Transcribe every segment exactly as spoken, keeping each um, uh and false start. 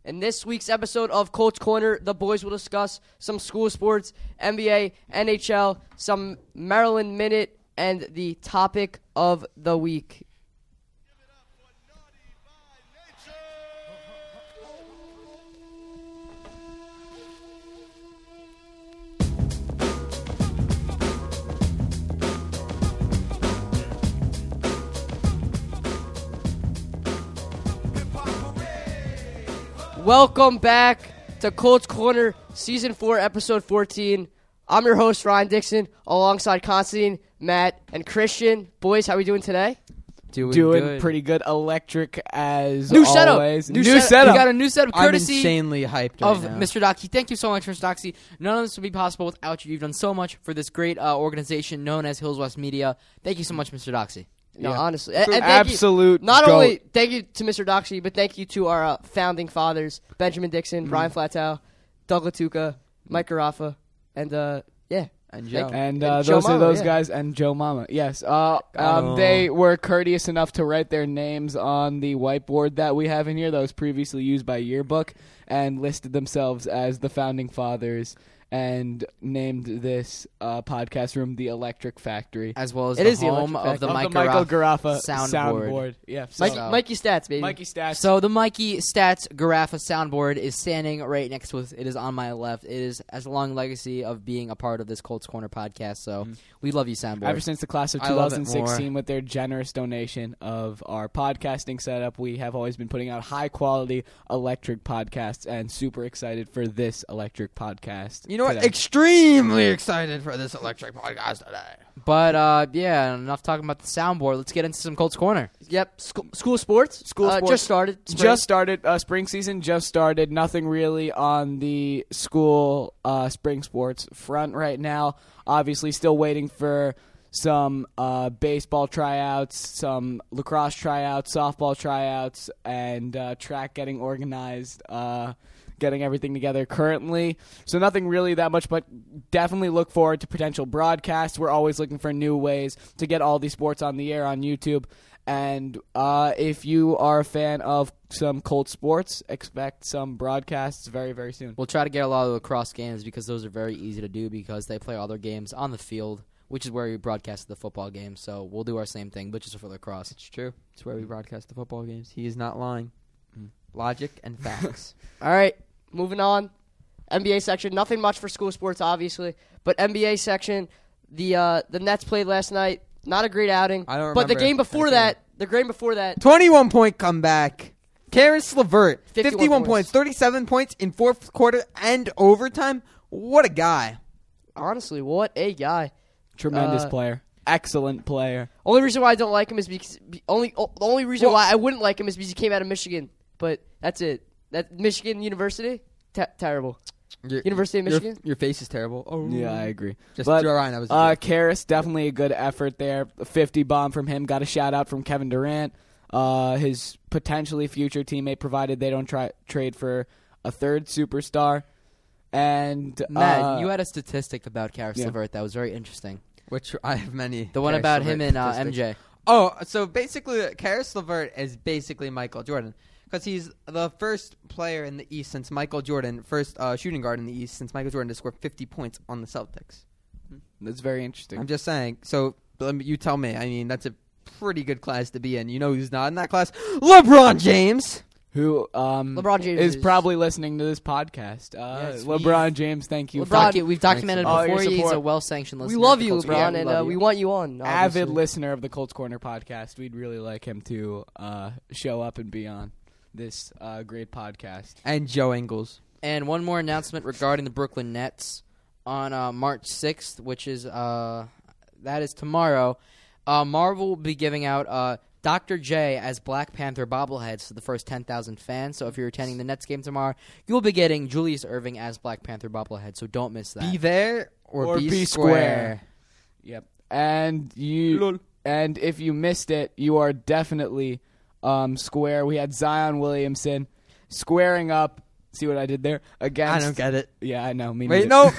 In this week's episode of Colts Corner, the boys will discuss some school sports, N B A, N H L, some Maryland Minute, and the topic of the week. Welcome back to Colts Corner, Season four, Episode fourteen. I'm your host, Ryan Dixon, alongside Constantine, Matt, and Christian. Boys, how are we doing today? Doing, doing good. pretty good. Electric as New setup. always. New, New setup. setup. We got a new setup courtesy I'm insanely hyped right of now. Mister Doxy. Thank you so much, Mister Doxy. None of this would be possible without you. You've done so much for this great uh, organization known as Hills West Media. Thank you so much, Mister Doxy. No, Yeah. honestly. And, and thank Absolute you, Not goat. only thank you to Mister Doxy, but thank you to our uh, founding fathers, Benjamin Dixon, Mm. Brian Flatow, Doug Latuca, Mike Carafa, and, uh, yeah. And Thank Joe. you. And, And uh, Joe those Mama, are those yeah. guys, and Joe Mama. Yes. Uh, um, Oh. They were courteous enough to write their names on the whiteboard that we have in here that was previously used by Yearbook and listed themselves as the founding fathers and named this uh, podcast room the Electric Factory. As well as It the is the home Electric of the, of Mike the Michael Garaffa Garaffa soundboard. Yeah. Mikey, so- Mikey Stats, baby. Mikey Stats. So the Mikey Stats Garaffa soundboard is standing right next to us. It is on my left. It is has a long legacy of being a part of this Colts Corner podcast. So Mhm. we love you, soundboard. Ever since the class of I love it twenty sixteen, more. with their generous donation of our podcasting setup, we have always been putting out high-quality electric podcasts, and super excited for this electric podcast. You know what? today. Extremely excited for this electric podcast today. But uh, yeah, enough talking about the soundboard. Let's get into some Colts Corner. Yep. School, school sports. School uh, sports. Just started. Spring. Just started. Uh, spring season just started. Nothing really on the school uh, spring sports front right now. Obviously, still waiting for some uh, baseball tryouts, some lacrosse tryouts, softball tryouts, and uh, track getting organized. Uh, getting everything together currently. So nothing really that much, but definitely look forward to potential broadcasts. We're always looking for new ways to get all these sports on the air on YouTube. And uh, if you are a fan of some Colts sports, expect some broadcasts very, very soon. We'll try to get a lot of lacrosse games because those are very easy to do because they play all their games on the field, which is where we broadcast the football games. So we'll do our same thing, but just for lacrosse. It's true. It's where we broadcast the football games. He is not lying. Logic and facts. All right. Moving on. N B A section. Nothing much for school sports, obviously. But N B A section, the uh, the Nets played last night. Not a great outing. I don't But the remember game before that that, the game before that, twenty-one point comeback. Karis LeVert, fifty-one fifty-one points. points, thirty-seven points in fourth quarter and overtime. What a guy. honestly, what a guy. Tremendous Uh, player. Excellent player. Only reason why I don't like him is because be, only o- the only reason Well- why I wouldn't like him is because he came out of Michigan. But that's it. That Michigan University, Te- terrible. Your, University of your- Michigan? Your, face is terrible. Oh, Yeah, I agree. Just But, Ryan, I was. Uh, Karras, definitely a good effort there. A fifty bomb from him. Got a shout out from Kevin Durant, uh, his potentially future teammate, provided they don't try trade for a third superstar. And Matt, uh, you had a statistic about Karis yeah. LeVert that was very interesting. which I have many. The one Karis about LeVert him and uh, M statistics. J. Oh, so basically, Karis LeVert is basically Michael Jordan because he's the first player in the East since Michael Jordan, first uh, shooting guard in the East since Michael Jordan to score fifty points on the Celtics. that's very interesting. I'm just saying. So let me, you tell me. I mean, that's a pretty good class to be in. You know who's not in that class? LeBron James. Who um, LeBron James is, is- probably listening to this podcast. Uh, Yes, LeBron James, thank you. LeBron- for Docu- we've documented Oh, your before. He's support. a well-sanctioned We listener. love of the you, Colts LeBron, Corner. we and love uh, you. we want you on. avid obviously. listener of the Colts Corner podcast. We'd really like him to uh, show up and be on this uh, great podcast. And Joe Ingles. And one more announcement regarding the Brooklyn Nets on uh, March sixth, which is uh, that is tomorrow. Uh, Marvel will be giving out uh, Doctor J as Black Panther bobbleheads to the first ten thousand fans. So if you're attending the Nets game tomorrow, you'll be getting Julius Erving as Black Panther bobblehead. So don't miss that. Be there or, Or be, be square. square. Yep. And you Lol. and if you missed it, you are definitely um, square. We had Zion Williamson squaring up. See what I did there? Against I don't get it. Yeah, I know. Me Wait, neither. no.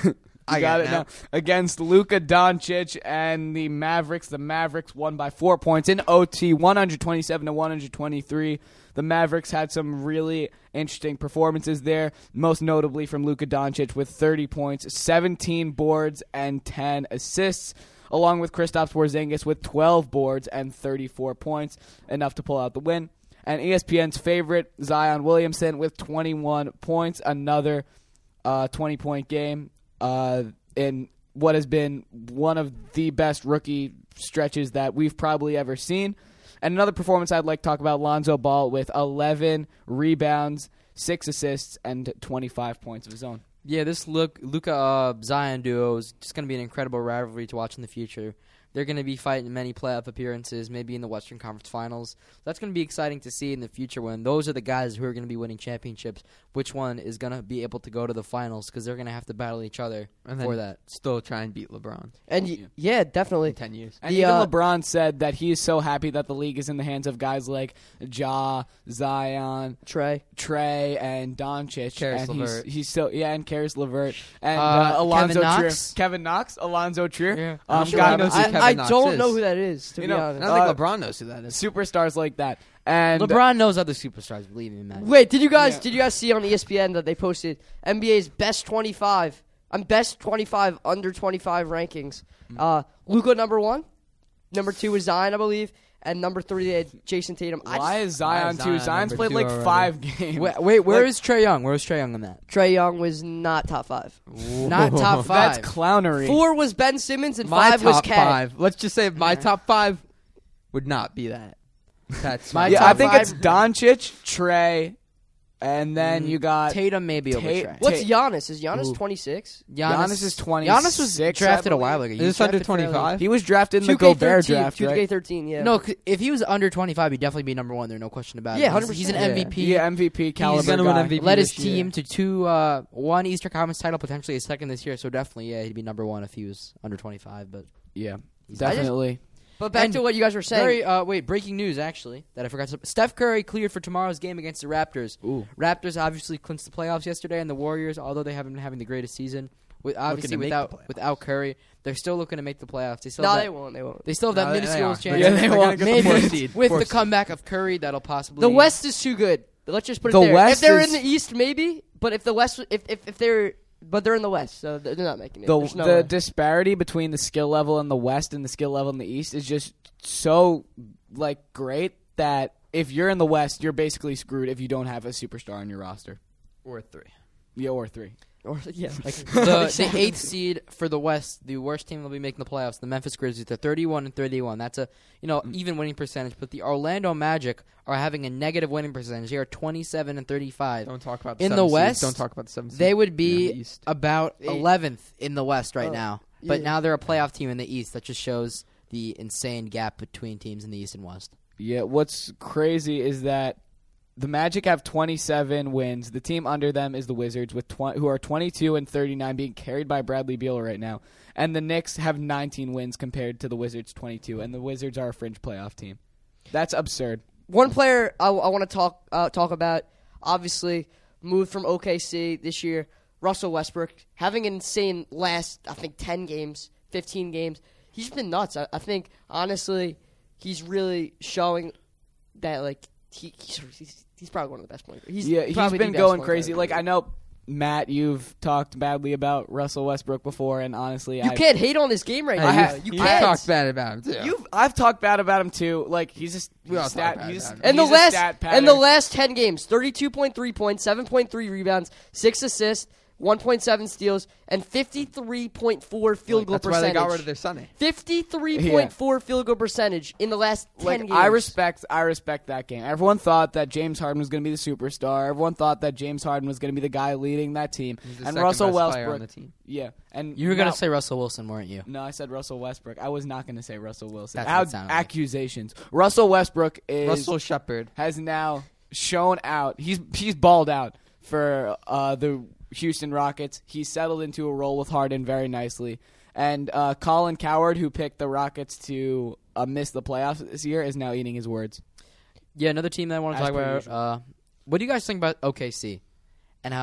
You I got, got it it now. now. Against Luka Doncic and the Mavericks. The Mavericks won by four points in O T, one twenty-seven to one twenty-three. The Mavericks had some really interesting performances there, most notably from Luka Doncic with thirty points, seventeen boards, and ten assists, along with Kristaps Porzingis with twelve boards and thirty-four points, enough to pull out the win. And E S P N's favorite, Zion Williamson, with twenty-one points, another uh, twenty-point game uh, in what has been one of the best rookie stretches that we've probably ever seen. And another performance I'd like to talk about, Lonzo Ball with eleven rebounds, six assists, and twenty-five points of his own. Yeah, this look Luka uh, Zion duo is just going to be an incredible rivalry to watch in the future. They're going to be fighting many playoff appearances, maybe in the Western Conference Finals. That's going to be exciting to see in the future when those are the guys who are going to be winning championships. Which one is going to be able to go to the finals because they're going to have to battle each other And for then that. still try and beat LeBron And y- yeah, definitely. in ten years. And The, even uh, LeBron said that he is so happy that the league is in the hands of guys like Ja, Zion, Trey. Trey, and Doncic. Karis and he's, LeVert. he's so yeah, and Karis LeVert and Uh, uh, Alonzo Kevin Trier. Knox? Kevin Knox, Alonzo Trier. Yeah. Um, I'm sure got he knows who I, Kevin I Knox don't is. know who that is, to You be know, I honest. don't Uh, think LeBron knows who that is. superstars like that. And LeBron knows other superstars, believe me, man. Wait, did you guys Yeah. did you guys see on E S P N that they posted N B A's best twenty-five? I'm best twenty-five under twenty-five rankings. Uh, Luka number one, number two was Zion, I believe, and number three they had Jason Tatum. I why just, is Zion Why is two? Zion Zion's number played two like already? five games. Wait, wait where Like- is Trae Young? Where was Trae Young on that? Trey Young was not top five. Not top five. That's clownery. Four was Ben Simmons and My five was top K. five. Let's just say my top five would not be that. That's My my yeah, top I think five- it's Doncic, Trey, and then Mm, you got Tatum maybe over Tate- Trae. What's Ta- Giannis? Is Giannis Ooh. twenty-six? Giannis is Giannis was twenty-six, drafted I a while believe. ago. He Is was this under drafted fairly- twenty-five? He was drafted in the two K Gobert thirteen, draft, two K right? thirteen, yeah. No, c- if he was under twenty-five, he'd definitely be number one. There's no question about Yeah, it. He's- one hundred He's an percent. M V P. Yeah, M V P caliber He's gonna win guy. M V P Led his this year. team to two, uh, one Eastern Conference title, potentially a second this year. So definitely, yeah, he'd be number one if he was under twenty-five. But Yeah, he's definitely. But back And to what you guys were saying. Very, uh, wait, breaking news actually that I forgot. To, Steph Curry cleared for tomorrow's game against the Raptors. Ooh. Raptors obviously clinched the playoffs yesterday, and the Warriors, although they haven't been having the greatest season, with obviously to make without the playoffs. without Curry, they're still looking to make the playoffs. They still no, have they that, won't. They won't. they still have that No, they- they minuscule are. chance. Yeah, they They're won't. gonna get the Maybe fourth seed. with Fourth the seed. comeback of Curry, that'll possibly The West is too good. Let's just put it The there. West if they're is- in the East, maybe. But if the West, if if, if they're, but they're in the West, so they're not making it. The There's no the way. disparity between the skill level in the West and the skill level in the East is just so like great that if you're in the West, you're basically screwed if you don't have a superstar on your roster. Or three. Yeah, or three. Or, yeah, like the, the eighth seed for the West, the worst team will be making the playoffs. The Memphis Grizzlies, they're thirty-one and thirty-one. That's a you know even winning percentage. But the Orlando Magic are having a negative winning percentage. They are twenty-seven and thirty-five. Don't talk about the In the seven seed. West, Don't talk about the seven seed. They would Yeah, be in the East. about Eight. eleventh in the West right Oh, now. But yeah. now they're a playoff team in the East. That just shows the insane gap between teams in the East and West. Yeah, what's crazy is that the Magic have twenty-seven wins. The team under them is the Wizards, with tw- who are twenty-two and thirty-nine, being carried by Bradley Beal right now. And the Knicks have nineteen wins compared to the Wizards' twenty-two, and the Wizards are a fringe playoff team. That's absurd. one player I, I want to talk uh, talk about. Obviously, moved from O K C this year. Russell Westbrook having an insane last, I think, ten games, fifteen games. He's been nuts. I, I think honestly, he's really showing that like he, he's, he's he's probably one of the best players. He's Yeah, he's probably been the best going point crazy. guard. Like, I know, Matt, you've talked badly about Russell Westbrook before, and honestly, you I, can't hate on his game right I now. have- you You can't. talked bad about him too. You've, I've talked bad about him too. Like, he's a We all he's stat, talk bad he's, about him. And the he's a last stat and the pattern. last ten games, thirty-two point three points, seven point three rebounds, six assists, one point seven steals, and fifty-three point four field goal That's why percentage. they got rid of their Sunday. fifty-three point four field goal percentage in the last ten Like, games. I respect, I respect that game. Everyone thought that James Harden was going to be the superstar. Everyone thought that James Harden was going to be the guy leading that team. He's the And second Russell best player on Westbrook, the team. yeah, and You were going now- to say Russell Wilson, weren't you? No, I said Russell Westbrook. I was not going to say Russell Wilson. That's How- what it sounded like. accusations. Russell Westbrook is Russell Shepard. has now shown out. He's he's balled out for uh, the Houston Rockets. He's settled into a role with Harden very nicely. And uh, Colin Coward, who picked the Rockets to uh, miss the playoffs this year, is now eating his words. Yeah, another team that I want to As talk per about. usual. Uh, what do you guys think about O K C and how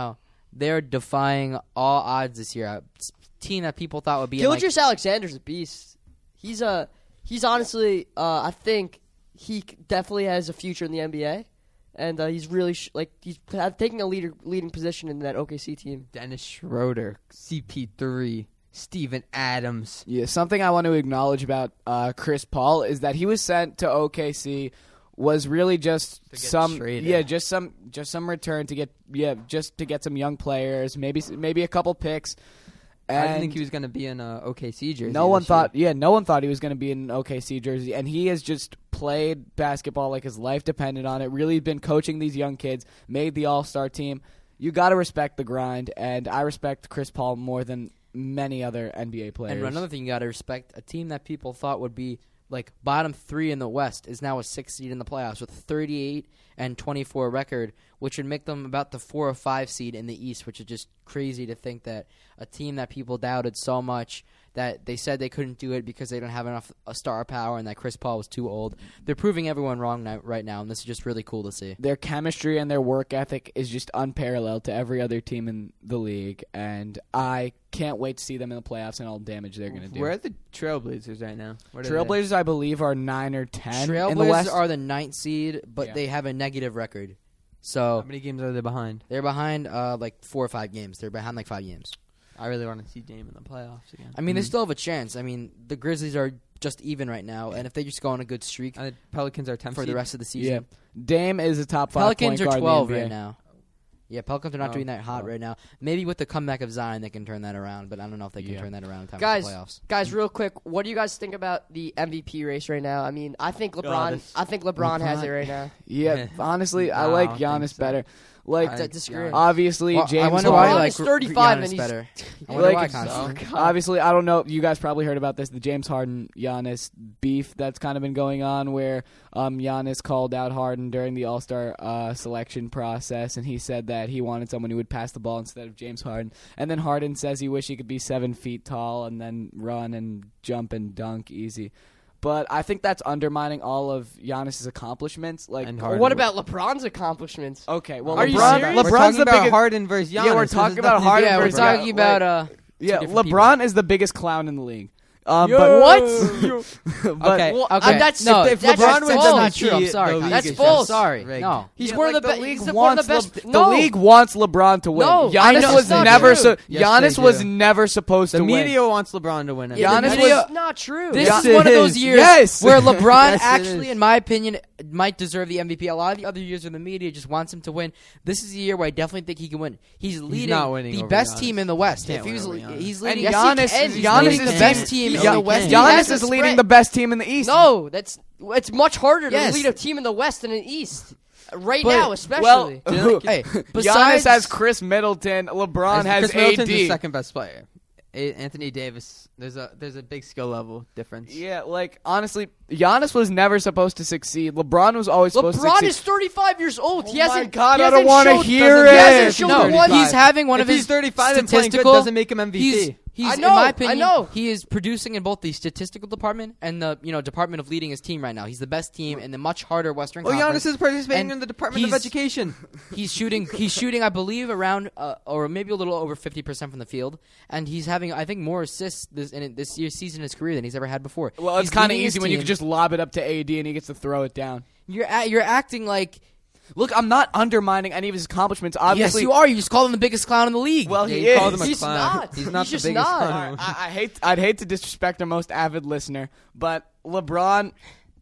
they're defying all odds this year. A team that people thought would be in, like, Gilgeous Alexander's a beast. He's a he's honestly uh, I think he c- definitely has a future in the N B A, and uh, he's really sh- like he's p- taking a leader leading position in that O K C team. Dennis Schroeder, C P three, Steven Adams. Yeah, something I want to acknowledge about uh, Chris Paul is that he was sent to O K C was really just get some traded. yeah, just some just some return to get yeah, just to get some young players, maybe maybe a couple picks. I didn't And think he was going to be in a O K C jersey. no one this year. thought yeah, no one thought he was going to be in an O K C jersey, and he has just played basketball like his life depended on it. Really been coaching these young kids, made the All-Star team. You got to respect the grind, and I respect Chris Paul more than many other N B A players. And another thing you got to respect, a team that people thought would be like bottom three in the West is now a sixth seed in the playoffs with thirty-eight and twenty-four record, which would make them about the four or five seed in the East, which is just crazy to think that a team that people doubted so much that they said they couldn't do it because they don't have enough uh, star power and that Chris Paul was too old. They're proving everyone wrong now, right now, and this is just really cool to see. Their chemistry and their work ethic is just unparalleled to every other team in the league, and I can't wait to see them in the playoffs and all the damage they're going to do. Where are the Trailblazers right now? What are they? Trailblazers, I believe, are nine or ten in the Trailblazers West. are the ninth seed, but Yeah. they have a negative record. How So many games are they behind? they're behind uh, like four or five games. They're behind like five games. I really want to see Dame in the playoffs again. I mean, they still have a chance. I mean, the Grizzlies are just even right now, and if they just go on a good streak And the Pelicans are tenth for the seed. rest of the yeah, season, Dame is a top five Pelicans point are guard twelve in the N right B A. now. Yeah, Pelicans are not Oh, doing that hot oh. right now. Maybe with the comeback of Zion, they can turn that around, but I don't know if they can Yeah. turn that around in time Guys, for the playoffs. guys, real quick, what do you guys think about the M V P race right now? I mean, I think LeBron. this- I think LeBron, has LeBron. it right now. Yeah, honestly, I No, like I don't think Giannis so. better. Like, I- I disagree. Giannis. obviously, Well, James I wonder LeBron why you Harden. like is thirty-five Giannis and he's- better. I wonder why, Like, Constantine. so- Obviously, I don't know. You guys probably heard about this, the James Harden Giannis beef that's kind of been going on, where um, Giannis called out Harden during the All Star uh, selection process, and he said that he wanted someone who would pass the ball instead of James Harden. And then Harden says he wish he could be seven feet tall and then run and jump and dunk easy. But I think that's undermining all of Giannis's accomplishments. Like, And Well, Harden. what about LeBron's accomplishments? okay, well, Are you LeBron, serious? We're LeBron's talking the about biggest. Harden versus Giannis. Yeah, we're This talking has about nothing to Harden do Yeah, we're versus with Giannis. talking about uh, Yeah, two different people. LeBron is the biggest clown in the league. Um, Yo. but What? but Okay. Well, Okay, uh, that's no, if, if that's, LeBron that's was false. not true. I'm sorry. the Constantine. That's league is false. I'm sorry. rigged. No. He's Yeah, one like of the, the be- league he's the- wants one of the best. Le- no. the league wants LeBron to win. No, Giannis I know was it's not never true. so. Yes, Giannis they was do. never supposed The to win. media wants LeBron to win. it. Yeah, Giannis that was- is not true. This Yes, is one it of those is. years Yes. where LeBron Yes, it actually, is. in my opinion, might deserve the M V P. A lot of the other years of the media just wants him to win. This is the year where I definitely think he can win. He's leading not winning the over best Giannis. team in the West. Can't If win he's, over Giannis. he's And leading, Yes, he Giannis, can. is, He's Giannis leading is the best team in Gian- the West. He has Giannis a is leading spread. the best team in the East. No, that's it's much harder Yes. to lead a team in the West than in the East. Right But- now, especially. Well, Hey, Giannis besides- has Chris Middleton. LeBron has Chris Middleton's A the D. second best player. A- Anthony Davis. There's a there's a big skill level difference. Yeah, like honestly, Giannis was never supposed to succeed. LeBron was always supposed to LeBron succeed. is thirty-five years old. He Oh hasn't. my God, he I don't hasn't wanna showed- hear He it. hasn't shown no, one. he's having one If of his he's thirty-five and playing good, statistical. doesn't make him M V P. He's, he's I in know, my I opinion, know. he is producing in both the statistical department and the you know department of leading his team right now. He's the best team in the much harder Western Well, Conference. Giannis is participating And in the Department of he's- Education. He's shooting. He's shooting. I believe around uh, or maybe a little over fifty percent from the field, and he's having I think more assists this in this year's season in his career than he's ever had before. Well, it's He's kind of leading his easy when you team. can just lob it up to A D and he gets to throw it down. You're a, you're acting like Look, I'm not undermining any of his accomplishments. Obviously, yes, you are. You just call him the biggest clown in the league. Well, Yeah, he you is. called him a He's clown. not. He's not He's the just biggest not. clown. I, I hate. I'd hate to disrespect our most avid listener, but LeBron,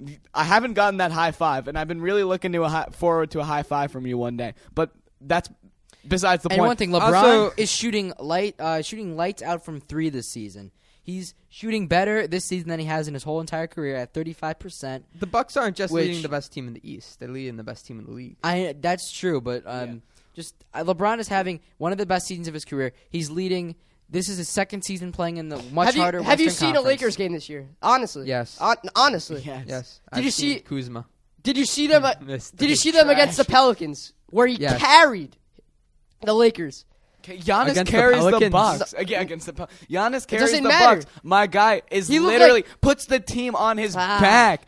I haven't gotten that high five, and I've been really looking to a high, forward to a high five from you one day. But that's besides the and point. one thing, LeBron Also- is shooting light, uh, shooting lights out from three this season. He's shooting better this season than he has in his whole entire career at thirty-five percent. The Bucks aren't just Which- leading the best team in the East; they're leading the best team in the league. I that's true, but um, just uh, LeBron is having one of the best seasons of his career. He's leading. This is his second season playing in the much have you, harder. have you Western seen Conference. a Lakers game this year? Honestly. Yes. Hon- honestly. Yes. Yes. Did I've you seen see- Kuzma? Did you see them? uh, Missed did you the see them against the trash. Pelicans where he Yes. carried the Lakers? Giannis Against the carries the, Pelicans. Bucks. Again, against the Pel- Giannis carries doesn't the matter. Bucks. My guy is He looked literally like- puts the team on his Ah. back.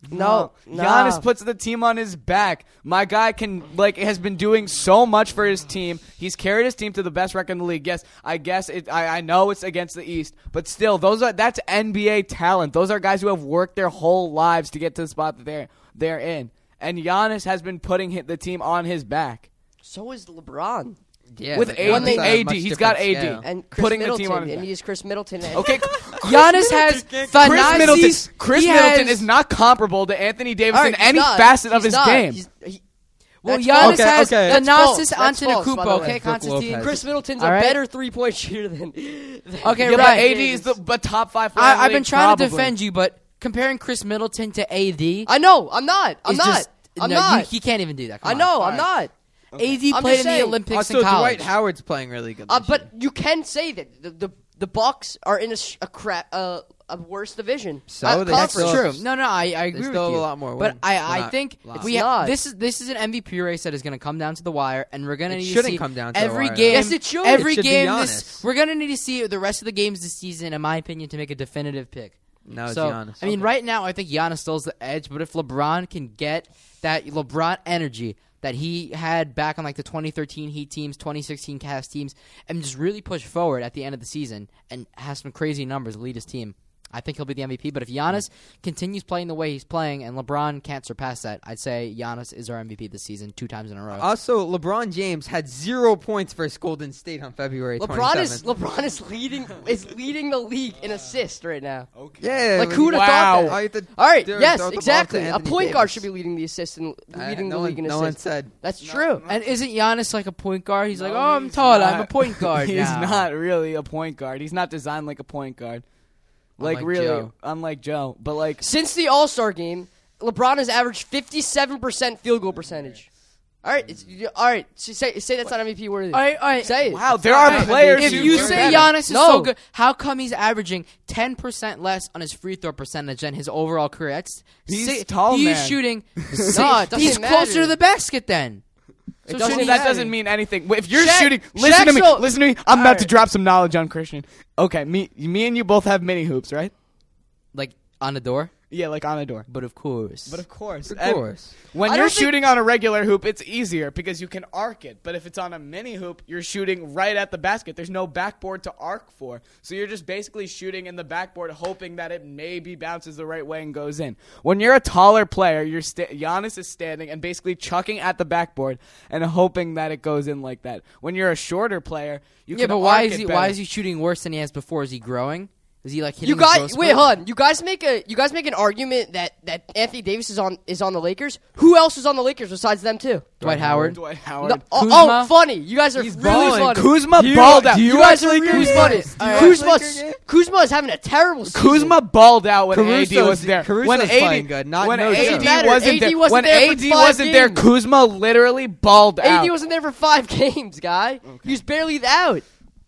No, no. Giannis puts the team on his back. My guy can like has been doing so much for his team. He's carried his team to the best record in the league. Yes, I guess it. I, I know it's against the East, but still, those are that's N B A talent. Those are guys who have worked their whole lives to get to the spot that they're they're in. And Giannis has been putting hit the team on his back. So is LeBron. Yeah, With but A D, Giannis on a A D, much he's got different A D. scale. And Chris Putting the Middleton, team on his and back. he's Chris Middleton. And Okay, Giannis has Chris Thanasis. Middleton. Chris he Middleton has- is not comparable to Anthony Davis All right, in he's any not. facet of He's his not. game. He's- he- Well, That's Giannis false. Okay, has okay. That's false. Thanasis That's false, by the Antetokounmpo. way. Okay, Brook Constantine. Lopez. Chris Middleton's All a right. better three-point shooter than. than Okay, Yeah, but right. A D is the but top five player. in the I, I've been league, trying probably. to defend you, but comparing Chris Middleton to A D, I know. I'm not. I'm is not. just I'm no, not. You, he can't even do that. Come I on. know. All I'm right. not. A D I'm played just in the saying. Olympics Also, in college. Dwight Howard's playing really good. Uh, this but year. you can say that the the, the Bucks are in a, sh- a crap uh, a worse division. So Uh, they That's still- conference. true. No, no, I, I agree They with still have you. a lot more but wins. I, Well, I not think lots. we It's not. this is this is an M V P race that is going to come down to the wire, and we're going to It need to shouldn't see come down to the every wire. game. Yes, it should. Every It should be game. Giannis. This we're going to need to see the rest of the games this season, in my opinion, to make a definitive pick. No, it's so Giannis. I mean, Okay. right now I think Giannis still has the edge, but if LeBron can get that LeBron energy that he had back on like the twenty thirteen Heat teams, twenty sixteen Cavs teams, and just really push forward at the end of the season and have some crazy numbers, lead his team, I think he'll be the M V P. But if Giannis continues playing the way he's playing and LeBron can't surpass that, I'd say Giannis is our M V P this season two times in a row. Also, LeBron James had zero points versus Golden State on February LeBron is twenty-seventh. LeBron is leading is leading the league in assists right now. Okay. Yeah, Like but who'd have Wow. thought that? all you have to All right, do is yes, throw the ball exactly. to A Anthony point guard Davis. should be leading the assist and Uh, leading no the league one, in no one assists. said. That's No, true. no. And isn't Giannis like a point guard? He's like, No, oh, I'm he's tall. not. I'm a point guard. He's now. not really a point guard. He's not designed like a point guard. Like Unlike really, Joe. unlike Joe. But like, Since the All Star game, LeBron has averaged fifty-seven percent field goal percentage. All right, it's, all right. So say say that's not M V P worthy. All right, all right. Say it. wow, there are Alright, players. If who you do say better. Giannis is No. so good, how come he's averaging ten percent less on his free throw percentage than his overall career? That's He's si- tall, He's man. shooting. No, it doesn't he's matter. closer to the basket then. It So doesn't shouldn't that matter. doesn't mean anything. If you're Shaq- shooting, listen to me. Shaq's so- Listen to me. I'm about to Alright. drop some knowledge on Christian. Okay, me, me and you both have mini hoops, right? Like on the door, Yeah, like on a door. but of course. But of course, Of And course. when I you're don't think- shooting on a regular hoop, it's easier because you can arc it. But if it's on a mini hoop, you're shooting right at the basket. There's no backboard to arc for, so you're just basically shooting in the backboard, hoping that it maybe bounces the right way and goes in. When you're a taller player, you're sta- Giannis is standing and basically chucking at the backboard and hoping that it goes in like that. When you're a shorter player, you yeah, can but why arc is it he? better. Why is he shooting worse than he has before? Is he growing? Is he like hitting You his guys, growth wait, spurt? hold on. You guys make a you guys make an argument that, that Anthony Davis is on is on the Lakers. Who else is on the Lakers besides them too? Dwight Howard. Dwight Howard. No, oh, Kuzma? oh, funny. You guys are He's really balling. funny. Kuzma Do you- balled out. do you you guys are watch really Lakers funny. games? Do you watch Laker Kuzma's games? Kuzma's having a terrible season. Kuzma balled out when A D Caruso's- was there. Caruso's when A D, playing good, not when no A D joke. Doesn't matter. wasn't A D there, wasn't when there for A D five wasn't there, games. Kuzma literally balled A D out. wasn't there for five games, guy. He was barely out.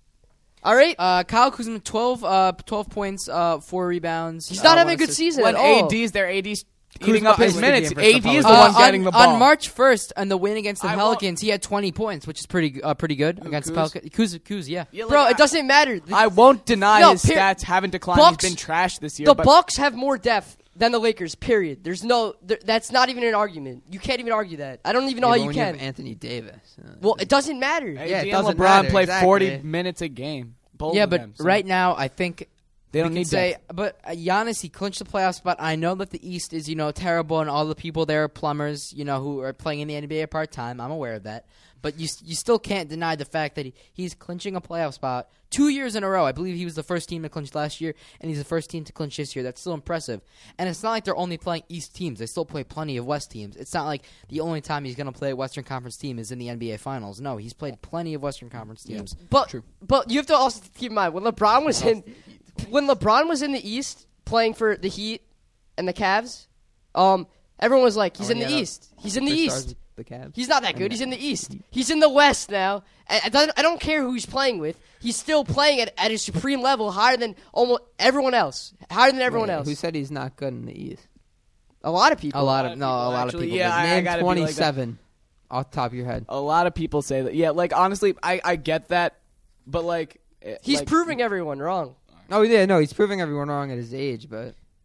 All right. Uh, Kyle Kuzma, twelve, uh, twelve points, uh, four rebounds. He's uh, not having one a good assist. season when at all. A D's there, A D's Kuzma eating up his plays the minutes. game versus A the D is the Uh, one on, getting the ball. on March first, and the win against the I Pelicans, he had twenty points, which is pretty uh, pretty good Who, against the Kuz? Pelicans. Kuz, Kuz, yeah. Yeah, like, Bro, I- it doesn't matter. The, I won't deny No, his per- stats haven't declined. Bucks- He's been trashed this year. the but Bucks have more depth than the Lakers. Period. There's no. There, that's not even an argument. You can't even argue that. I don't even know Yeah, how but you when can. have Anthony Davis. uh, Well, it doesn't matter. A D Yeah, it and doesn't LeBron matter, play exactly. forty minutes a game. Both Yeah, of but them, so right now, I think they don't we need can say, depth. but uh, Giannis, he clinched the playoff spot. I know that the East is, you know, terrible, and all the people there are plumbers, you know, who are playing in the N B A part time. I'm aware of that, but you you still can't deny the fact that he, he's clinching a playoff spot two years in a row. I believe he was the first team to clinch last year, and he's the first team to clinch this year. That's still impressive. And it's not like they're only playing East teams; they still play plenty of West teams. It's not like the only time he's going to play a Western Conference team is in the N B A Finals. No, he's played plenty of Western Conference teams. But True. but you have to also keep in mind when LeBron was in when LeBron was in the East playing for the Heat and the Cavs, um, everyone was like, he's Oh, in and the he had a East. He's in the superstars East. with The Cavs. He's not that good. He's in the East. He's in the West now. And I don't, I don't care who he's playing with. He's still playing at, at a supreme level, higher than almost everyone else. Higher than everyone Wait, else. Who said he's not good in the East? A lot of people. A lot lot of of no, people a lot actually- of people. yeah, did. I- Name gotta be like that. twenty-seven off the top of your head. A lot of people say that. Yeah, like honestly, I, I get that, but like eh, He's like, proving everyone wrong. Oh yeah, no, he's proving everyone wrong at his age, but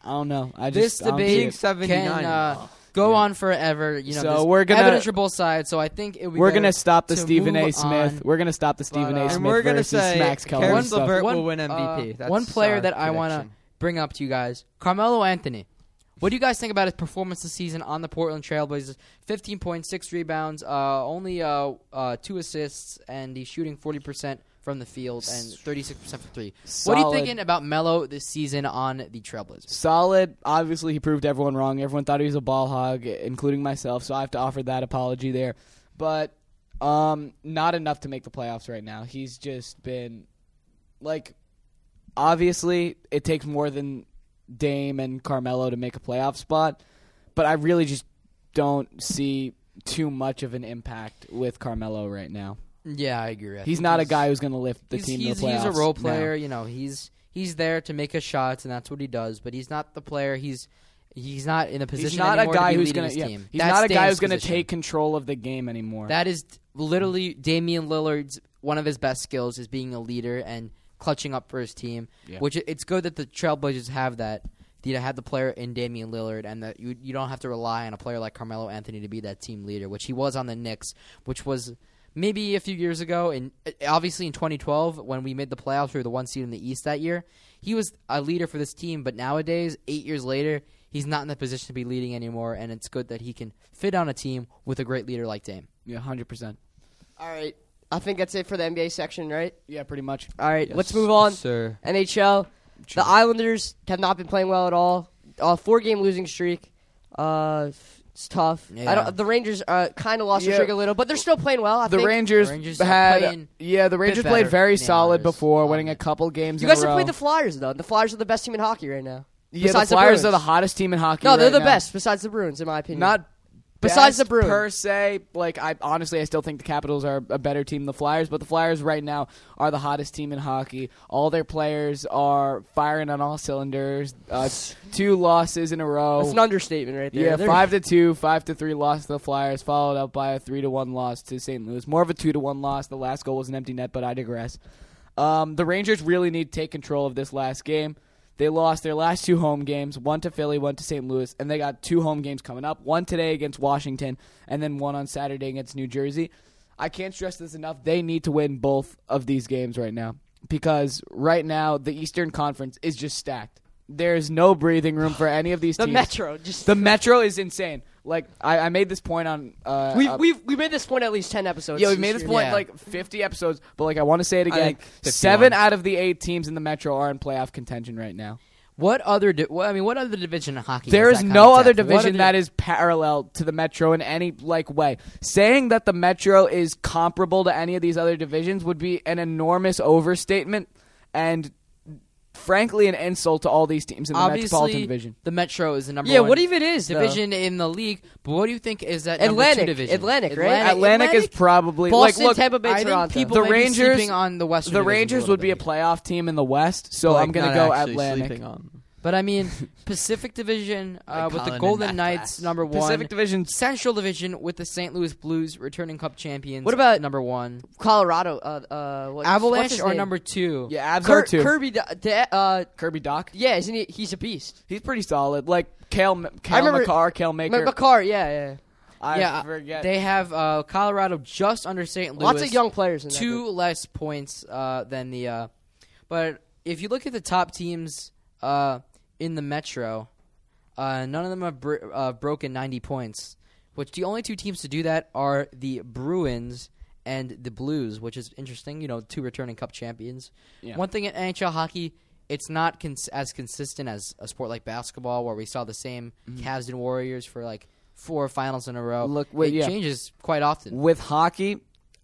I don't know. I This just I don't see debate it. seventy-nine. can uh, go Yeah. on forever. You know, So there's we're gonna- evidence for both sides. So I think it would be We're better gonna stop the to Stephen A. move Smith. on. We're gonna stop the Stephen But, A. uh, Smith And we're gonna versus say Max Keller. Karis and stuff. LeVert One- will win M V P. uh, That's one player our that I want to prediction. bring up to you guys, Carmelo Anthony. What do you guys think about his performance this season on the Portland Trailblazers? fifteen point six rebounds, uh, only uh, uh, two assists, and he's shooting forty percent from the field and thirty-six percent for three. What are you Solid. thinking about Melo this season on the Trailblazers? Solid. Obviously, he proved everyone wrong. Everyone thought he was a ball hog, including myself. So I have to offer that apology there. But um, not enough to make the playoffs right now. He's just been like, obviously, it takes more than Dame and Carmelo to make a playoff spot. But I really just don't see too much of an impact with Carmelo right now. Yeah, I agree. I He's think not a guy who's going to lift the he's, team he's, to the playoffs. he's a role now. player. You know, he's he's there to make us shots, and that's what he does. But he's not the player. He's he's not in a position He's not a anymore guy to be who's leading gonna. his Yeah, team. he's That's not a guy Dame's who's going to position. take control of the game anymore. That is literally Damian Lillard's one of his best skills is being a leader and clutching up for his team. Yeah. Which it's good that the Trailblazers have that. You have the player in Damian Lillard, and that you you don't have to rely on a player like Carmelo Anthony to be that team leader, which he was on the Knicks, which was maybe a few years ago, and obviously in twenty twelve when we made the playoffs, we were the one seed in the East that year. He was a leader for this team, but nowadays, eight years later, he's not in the position to be leading anymore, and it's good that he can fit on a team with a great leader like Dame. Yeah, one hundred percent. All right. I think that's it for the N B A section, right? Yeah, pretty much. All right. Let's move on. Sir. N H L. The Islanders have not been playing well at all. Uh, four-game losing streak. Uh, it's tough. Yeah. I don't, the Rangers uh, kind of lost Yeah. their streak a little, but they're still playing well. I The think. Rangers, The Rangers are had playing yeah, the Rangers better played very than the solid Islanders. before, Um, winning a couple games. You in guys a have row. played the Flyers though. The Flyers are the best team in hockey right now. Yeah, the besides the Flyers Bruins. are the hottest team in hockey. No, they're right the now. best besides the Bruins, in my opinion. Not Besides best the Bruins. per se. Like I honestly, I still think the Capitals are a better team than the Flyers, but the Flyers right now are the hottest team in hockey. All their players are firing on all cylinders. Uh, two losses in a row. That's an understatement right there. Yeah, They're- five to two, five to three loss to the Flyers, followed up by a three to one loss to Saint Louis. More of a two to one loss. The last goal was an empty net, but I digress. Um, the Rangers really need to take control of this last game. They lost their last two home games, one to Philly, one to Saint Louis, and they got two home games coming up. One today against Washington, and then one on Saturday against New Jersey. I can't stress this enough. They need to win both of these games right now because right now the Eastern Conference is just stacked. There's no breathing room for any of these the teams. Metro. Just The Metro is insane. Like I, I made this point on. Uh, we uh, we we made this point at least ten episodes. yeah, we this made this year. point Yeah. like fifty episodes, but like I want to say it I again. think fifty-one. Seven out of the eight teams in the Metro are in playoff contention right now. What other? Di- well, I mean, what other division in hockey? There has is that kind no of other depth? What division other- that is parallel to the Metro in any like way. Saying that the Metro is comparable to any of these other divisions would be an enormous overstatement and frankly an insult to all these teams in the Obviously, Metropolitan Division. the Metro is the number Yeah, one what even is though? division in the league. But what do you think is that number two Atlantic. division? Atlantic, right? Atlantic, is probably Boston, like look, Tampa Bay, I think Toronto. people The might be Rangers- sleeping on the Western. the division Rangers little would be a bit. playoff team in the West, so Like, I'm going to not go actually Atlantic. sleeping on. But I mean, Pacific Division uh, Like with the Colin Golden in Knights, math class. number one. Pacific Division. Central Division with the Saint Louis Blues returning Cup champions. What about- number one? Colorado. Uh, uh, what, what's Avalanche his or name? number two? Yeah, Avs Kir- are two. Kirby. Da- Da- uh, Kirby Doc. yeah, isn't he? He's a beast. He's pretty solid. Like Kale, Kale remember- McCarr, Kale Maker. McCarr. Yeah, yeah. I yeah, forget. they have uh, Colorado just under Saint Louis. Lots of young players in that two group. less points uh, than the. Uh, but if you look at the top teams uh, in the Metro, uh, none of them have br- uh, broken ninety points. Which the only two teams to do that are the Bruins and the Blues, which is interesting. You know, two returning Cup champions. Yeah. One thing in N H L hockey, it's not cons- as consistent as a sport like basketball, where we saw the same Cavs and Warriors for like four finals in a row. Look, wait, it yeah. changes quite often. With hockey,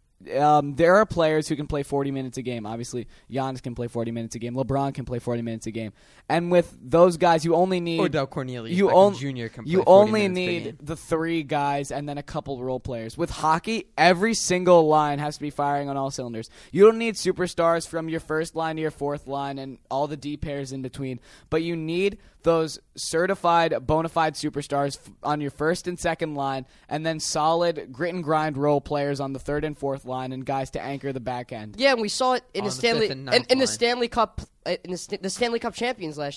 um, there are players who can play forty minutes a game. Obviously, Giannis can play forty minutes a game. LeBron can play forty minutes a game. And with those guys, you only need Odell Cornelius, you Beckham on- Junior can you play forty only minutes per need game. the three guys and then a couple role players. With hockey, every single line has to be firing on all cylinders. You don't need superstars from your first line to your fourth line and all the D pairs in between, but you need those certified, bona fide superstars f- on your first and second line, and then solid grit and grind role players on the third and fourth line, and guys to anchor the back end. Yeah, and we saw it in On the the Stanley fifth and in, ninth in the line. Stanley Cup uh, in the, St- the Stanley Cup champions last year.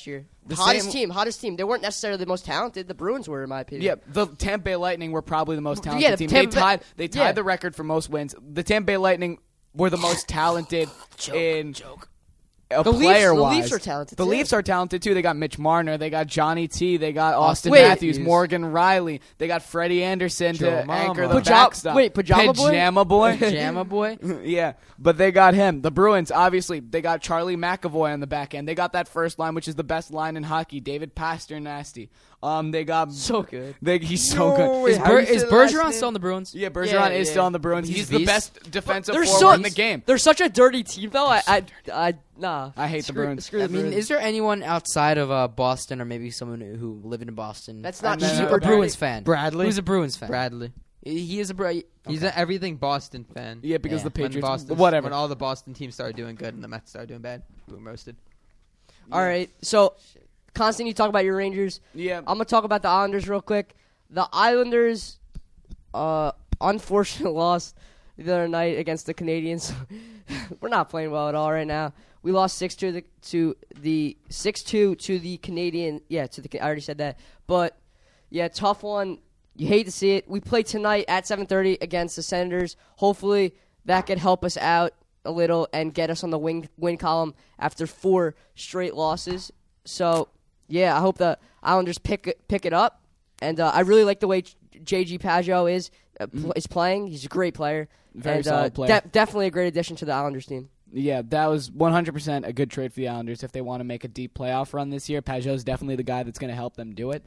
The hottest same- team, hottest team. They weren't necessarily the most talented. The Bruins were, in my opinion. Yeah, the Tampa Bay Lightning were probably the most talented Yeah, the team. Tampa they Bay- tied. They tied yeah. the record for most wins. The Tampa Bay Lightning were the most talented in joke. uh, The Leafs- player the wise. Leafs are talented, The too. Leafs are talented too. They got Mitch Marner. They got Johnny T. They got Austin Wait. Matthews, Morgan Riley. They got Freddie Anderson Joe to Mama. anchor the Paja- backstop. wait, Pajama Boy? Pajama Boy. Pajama boy. Yeah, but they got him. The Bruins, obviously, they got Charlie McAvoy on the back end. They got that first line, which is the best line in hockey. David Pasternak. Um, they got So good. They, he's so No, good. wait, Is, how do Ber- you say is the last Bergeron name? still on the Bruins? Yeah, Bergeron Yeah, is yeah. still on the Bruins. He's He's, the beast. best defensive They're forward so in the game. They're such a dirty team, though. I, I, I nah. I hate the Screw- Bruins. Screw the I mean, Bruins. is there anyone outside of uh, Boston or maybe someone who lived in Boston? That's not And then, Who's uh, a super Bruins dirty. fan. Bradley. Who's a Bruins fan? Bradley. He is a Bra- He's okay. an everything Boston fan. Yeah, because Yeah. the When Patriots. Boston, whatever. When all the Boston teams started doing good and the Mets started doing bad, boom, roasted. All right. So, Constant, you talk about your Rangers. yeah. I'm gonna talk about the Islanders real quick. The Islanders, uh, unfortunate loss the other night against the Canadians. We're not playing well at all right now. We lost six to the to the six two to the Canadian. Yeah, to the I already said that. But yeah, tough one. You hate to see it. We play tonight at seven thirty against the Senators. Hopefully that could help us out a little and get us on the win win column after four straight losses. So yeah, I hope the Islanders pick it, pick it up. And uh, I really like the way J G Pageau is uh, pl- is playing. He's a great player. Very and, solid uh, player. de- definitely a great addition to the Islanders team. Yeah, that was one hundred percent a good trade for the Islanders if they want to make a deep playoff run this year. Pageau's definitely the guy that's going to help them do it.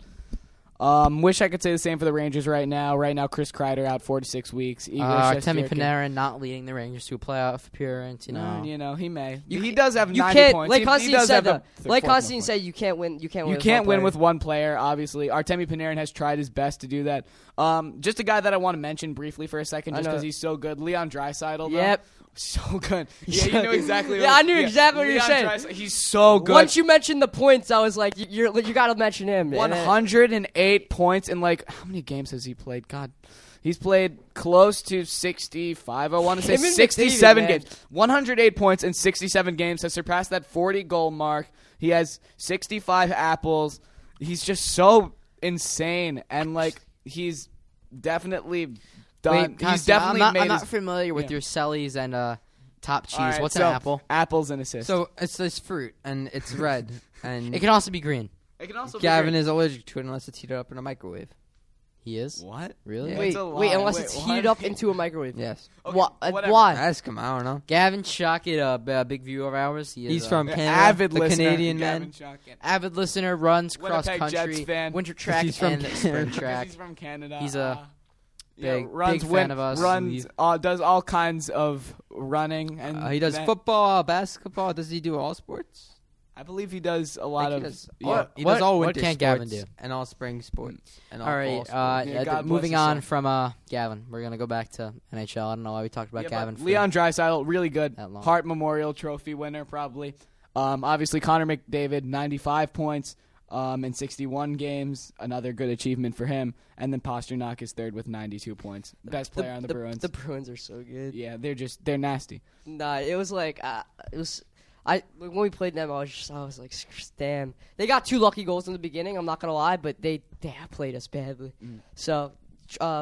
Um, wish I could say the same for the Rangers right now. Right now, Chris Kreider out four to six weeks. Igor Uh, Artemi Shesterkin- Panarin not leading the Rangers to a playoff appearance. You know, Uh, you know, he may. You he ca- does have You ninety can't, points. like He- he Constantine does said, have the though, th- like fourth most Constantine points. said, you can't win. You can't win. You with can't one win player. with one player, obviously. Artemi Panarin has tried his best to do that. Um, just a guy that I want to mention briefly for a second, I just know. because he's so good. Leon Draisaitl, though. Yep. So good. Yeah, you know exactly. Yeah, what, I knew exactly what you were Leon saying. Draisaitl, he's so good. Once you mentioned the points, I was like, you, you're you got to mention him. one And, uh, hundred eight points in like how many games has he played? God, he's played close to sixty-five. I want to say Him and sixty-seven McDavid, man. games. one hundred eight points in sixty-seven games has surpassed that forty goal mark. He has sixty-five apples. He's just so insane, and like he's definitely done. Wait, he's Constantine, definitely I'm not, made I'm not his, familiar with yeah. your Sellies and uh, top cheese. All right, What's so, an apple? Apples and assists. So it's this fruit, and it's red. And It can also be green. it can also Gavin be is allergic to it unless it's heated up in a microwave. He is. what? Really? Yeah. wait, That's a wait, lie. unless Wait, it's what? heated up into a microwave. Yes. Okay, Wha- uh, whatever. why? Ask him. I don't know. Gavin Shockett, a b- a big viewer of ours. He is, He's uh, from An Canada. avid the listener, Canadian Gavin man. Shotkin. avid listener, runs cross Winnipeg country, Jets fan. winter track, He's from and Canada. sprint Because track. he's from Canada. He's a uh, yeah, big- runs, big win- fan of us. Runs, uh, does all kinds of running, and Uh, he does that- football, basketball. Does he do all sports? I believe he does a I lot think of. he does yeah. all, he What- does all what winter can't sports Gavin do? and all spring sports and all, All fall right, sports. uh, Yeah, uh, God bless moving his on soul. from uh, Gavin. We're gonna go back to N H L. I don't know why we talked about Yeah, Gavin. but for- Leon Draisaitl, really good. that long. Hart Memorial Trophy winner, probably. Um, obviously, Connor McDavid, ninety-five points um, in sixty-one games. Another good achievement for him. And then Pasternak is third with ninety-two points. Best player on the, Bruins. The Bruins are so good. yeah, they're just they're nasty. Nah, it was like uh, it was. I when we played them, I was just I was like, damn. They got two lucky goals in the beginning. I'm not gonna lie, but they they played us badly. Mm. So, uh,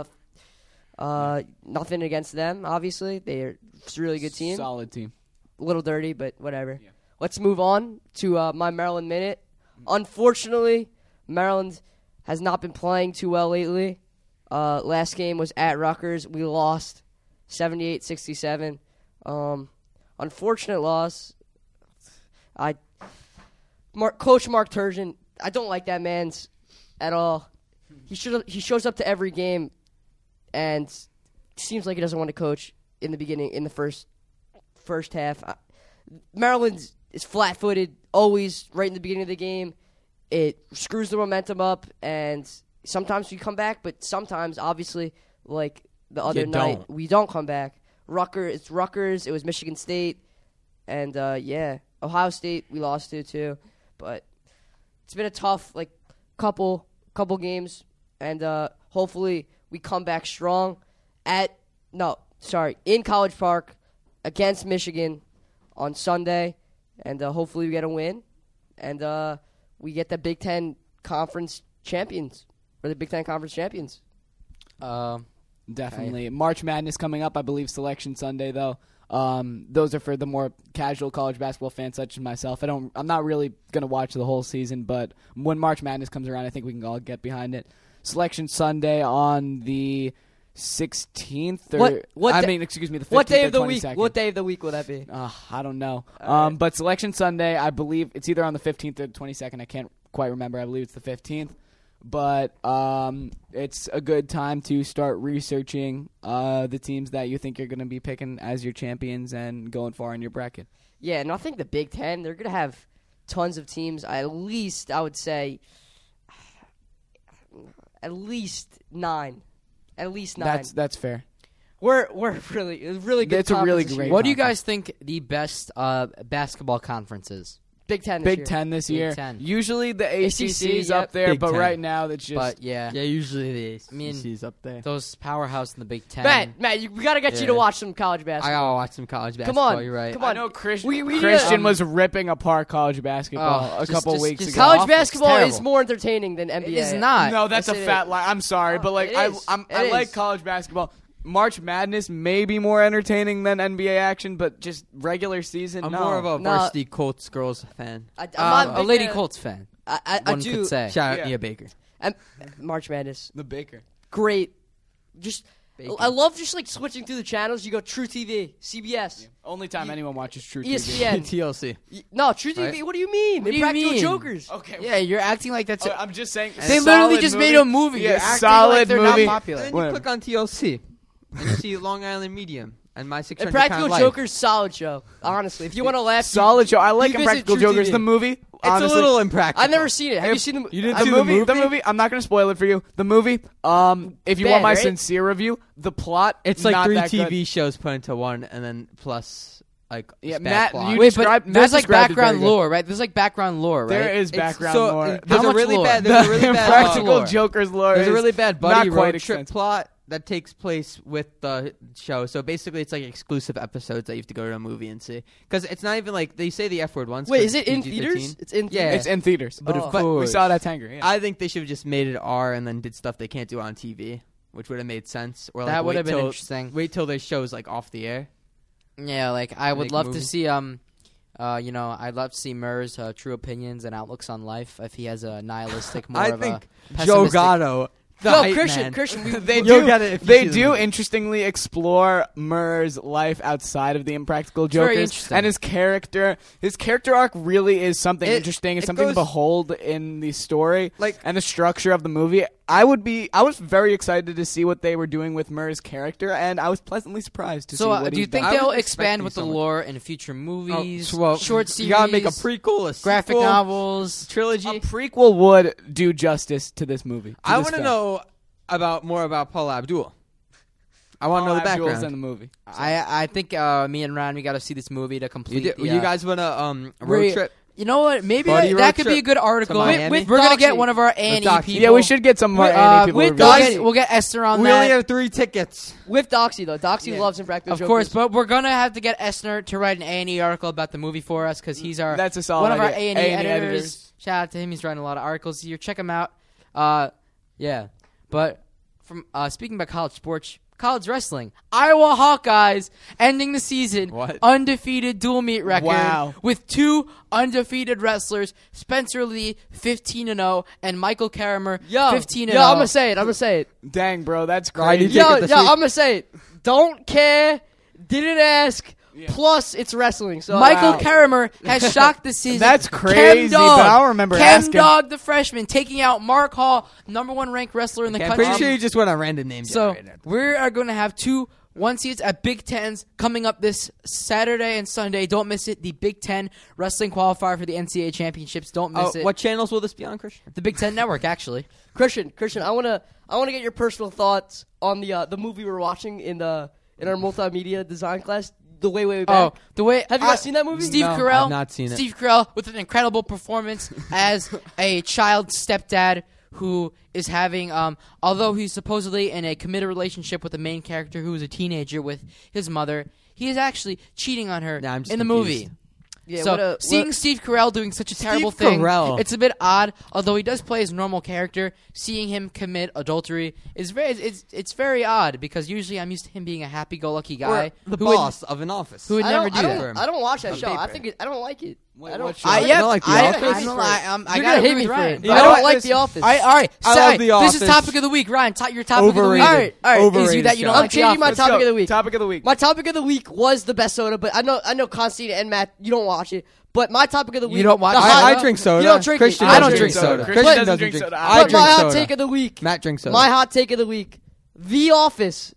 uh, nothing against them. Obviously, they're it's a really good team. Solid team. A little dirty, but whatever. Yeah. Let's move on to uh, my Maryland minute. Unfortunately, Maryland has not been playing too well lately. Uh, last game was at Rutgers. We lost seventy-eight sixty-seven. Um, unfortunate loss. I Mark, Coach Mark Turgeon, I don't like that man at all. He should he shows up to every game and seems like he doesn't want to coach in the beginning in the first first half. I, Maryland is flat-footed always right in the beginning of the game. It screws the momentum up, and sometimes we come back, but sometimes, obviously, like the other You night, don't. we don't come back. Rutgers, it's Rutgers. It was Michigan State, and uh, yeah, Ohio State we lost to too. But it's been a tough like couple couple games, and uh, hopefully we come back strong at no sorry in College Park against Michigan on Sunday, and uh, hopefully we get a win, and uh, we get the Big Ten Conference champions or the Big Ten Conference champions. Uh, Definitely. March Madness coming up, I believe Selection Sunday, though. Um, those are for the more casual college basketball fans such as myself. I don't, I'm not really going to watch the whole season, but when March Madness comes around, I think we can all get behind it. Selection Sunday on the sixteenth. Or, What- what I da- mean, excuse me, the fifteenth What day of the or week? twenty-second. What day of the week will that be? Uh, I don't know. All Um, right. But Selection Sunday, I believe it's either on the fifteenth or the twenty-second. I can't quite remember. I believe it's the fifteenth. But um, it's a good time to start researching uh, the teams that you think you're going to be picking as your champions and going far in your bracket. Yeah, and I think the Big Ten, they're going to have tons of teams. At least, I would say, at least nine. At least nine. That's that's fair. we're we're really it's really good. It's a really conference this great year. what do you conference. guys think the best uh, basketball conference is? Big Ten. This Big year. Ten this Big year. Ten. Usually the A C C is yep. up there, Big but Ten. right now that's just But yeah, Yeah, usually the A C C I mean, is up there. those powerhouse in the Big Ten. Matt, Matt, you, we got to get you to Yeah. watch some college I basketball. gotta watch some college Come basketball. on, You're right. come I on. know Chris, We- we need Christian to- was ripping apart college basketball Oh, a just- couple just- weeks just ago. College awful. It's basketball is terrible. more entertaining than N B A. It is not. No, that's Yes, a it fat is. lie. I'm sorry, Oh, but like it I, is. I'm, It I like is. college basketball. March Madness may be more entertaining than N B A action, but just regular season. I'm no. more of a No. varsity Colts girls fan. I, I'm Uh, not a big Lady fan- Colts fan. I, I, I One do. could say. Shout out Yeah. Nia Baker. Um, March Madness, the Baker. great. Just Bacon. I love just like switching through the channels. You go True T V, C B S, Only time E- anyone watches True E S T V. P N. T L C. Y- No, True T V. Right. What do you mean? What do you Impractical mean? Jokers. Okay. Yeah, you're acting like that's. Oh, A, I'm just saying. they solid literally just movie. made a movie. Yeah, You're acting solid like they're movie. not popular. Then you Whatever. click on T L C and you see Long Island Medium and my six hundred Impractical pound life. Jokers, solid show. Honestly, if you want to laugh, Solid show. I like you visit Impractical True Jokers. T V. The movie. It's honestly, a little impractical. I've never seen it. Have you If- seen the? you didn't the see movie, the the movie. I'm not going to spoil it for you. The movie. Um, if you Bad, want my right? sincere review, the plot. It's like not three that T V good. shows put into one, and then plus like Yeah, bad Matt, plot. you Wait, described- but Matt there's like described it very background good. lore, right? There's like background lore, right? There is It's- background so, lore. uh, There's How a much really lore? bad. There's a really The bad. Impractical lore. Jokers lore. There's a is really bad buddy not quite road trip extensive. plot that takes place with the show. So basically, it's like exclusive episodes that you have to go to a movie and see. Because it's not even like they say the F word once. Wait, 'cause is it in P G thirteen. theaters? It's in. Yeah. theaters? It's in theaters. But Oh. of But we course, saw it at Tanger. Yeah. I think they should have just made it R and then did stuff they can't do on T V, which would have made sense. Or like That would wait have been till, interesting. Wait till their show's like off the air. Yeah, like I would Make love movie. to see um, uh, you know, I'd love to see Murr's uh, true opinions and outlooks on life if he has a nihilistic, more I of think a Joe pessimistic- Gatto. The No, hype Christian, man. Christian, we- they You'll do. get it if you They see the do movie. interestingly explore Murr's life outside of the Impractical very Jokers, interesting. and his character. His character arc really is something It- interesting. It's it something goes- to behold in the story, Like- and the structure of the movie. I would be. I was very excited to see what they were doing with Murr's character, and I was pleasantly surprised to see So, uh, what do you he's think done. I they'll was expand expecting with the so much. lore in future movies, Oh, well, short series? You gotta make a prequel, a graphic sequel, novels. trilogy. A prequel would do justice to this movie. to I this want to film. know about more about Paula Abdul. I want to know the Paula Abdul's background. in the movie. I I think uh, me and Ryan we got to see this movie to You, complete. did- the, you uh, guys want to um road re- trip? You know what? Maybe Buddy that, road that could be trip a good article. to Miami? With We're gonna get Doxy. one of our A and E Doxy. people. Yeah, we should get some of our Uh, A and E people. with to we'll, review. get, we'll get Esther on We that. only have three tickets. with Doxy though. Doxy Yeah. loves Impractical Of Jokers. course, but we're gonna have to get Esther to write an A and E article about the movie for us because he's our That's a solid one of our A idea. and E A and E editors. editors. Shout out to him; he's writing a lot of articles here. Check him out. Uh, yeah, but from uh, speaking about college sports, college wrestling, Iowa Hawkeyes ending the season What? undefeated dual meet record Wow. with two undefeated wrestlers: Spencer Lee, fifteen and zero, and Michael Karamer, yo, fifteen and yo, zero. I'm gonna say it. I'm gonna say it. Dang, bro, that's I need crazy. to- Yo, it this yo, week. I'm gonna say it. Don't care. Didn't ask. Yeah. Plus, it's wrestling. So Michael Wow. Karamer has shocked the season. That's Chem crazy, Dog, but I don't remember Chem asking. Dog, the freshman, taking out Mark Hall, number one ranked wrestler in the Okay, I'm country. pretty sure you just went on random names. so we are going to have two one seeds at Big Tens coming up this Saturday and Sunday. Don't miss it. The Big Ten wrestling qualifier for the N C double A championships. Don't miss Oh, it. what channels will this be on, Christian? The Big Ten Network, actually. Christian, Christian, I wanna, I wanna get your personal thoughts on the uh, the movie we're watching in the in our multimedia design class. The way, way, way Oh, back. the way Have you I- guys seen that movie? Steve No, Carell, I've not seen it. Steve Carell with an incredible performance as a child stepdad who is having, um, although he's supposedly in a committed relationship with the main character who is a teenager with his mother, he is actually cheating on her Nah, I'm just in the confused. movie. Yeah, so what a- seeing what- Steve Carell doing such a terrible Steve thing, Carell. it's a bit odd. Although he does play his normal character, seeing him commit adultery is very it's it's very odd because usually I'm used to him being a happy-go-lucky guy, Or the who would- boss of an office. who would I never don't, do I that. don't, I don't watch that On show. I paper. think it, I don't like it. Wait, I don't. what show? I, You yeah, don't like The I, Office? I, don't, I, um, I You're gotta gonna hate agree me with for Ryan. it. You I know don't what? like The Office. I, all right, I so, love The this is Office. topic of the week, Ryan. To, your topic of the week Overrated. All right, all right. is Overrated you that you don't show. I'm like The changing my Office. topic Let's of go. the week. Topic of the week. My topic of the week was the best soda, but I know I know Constantine and Matt, you don't watch it. But my topic of the week, You don't watch the it? hot- I, I drink soda. You don't drink Christian it. I doesn't don't drink drink soda. soda. Christian But- doesn't drink drink soda. soda. I I But drink my hot soda. take of the week, Matt drinks soda. my hot take of the week, The Office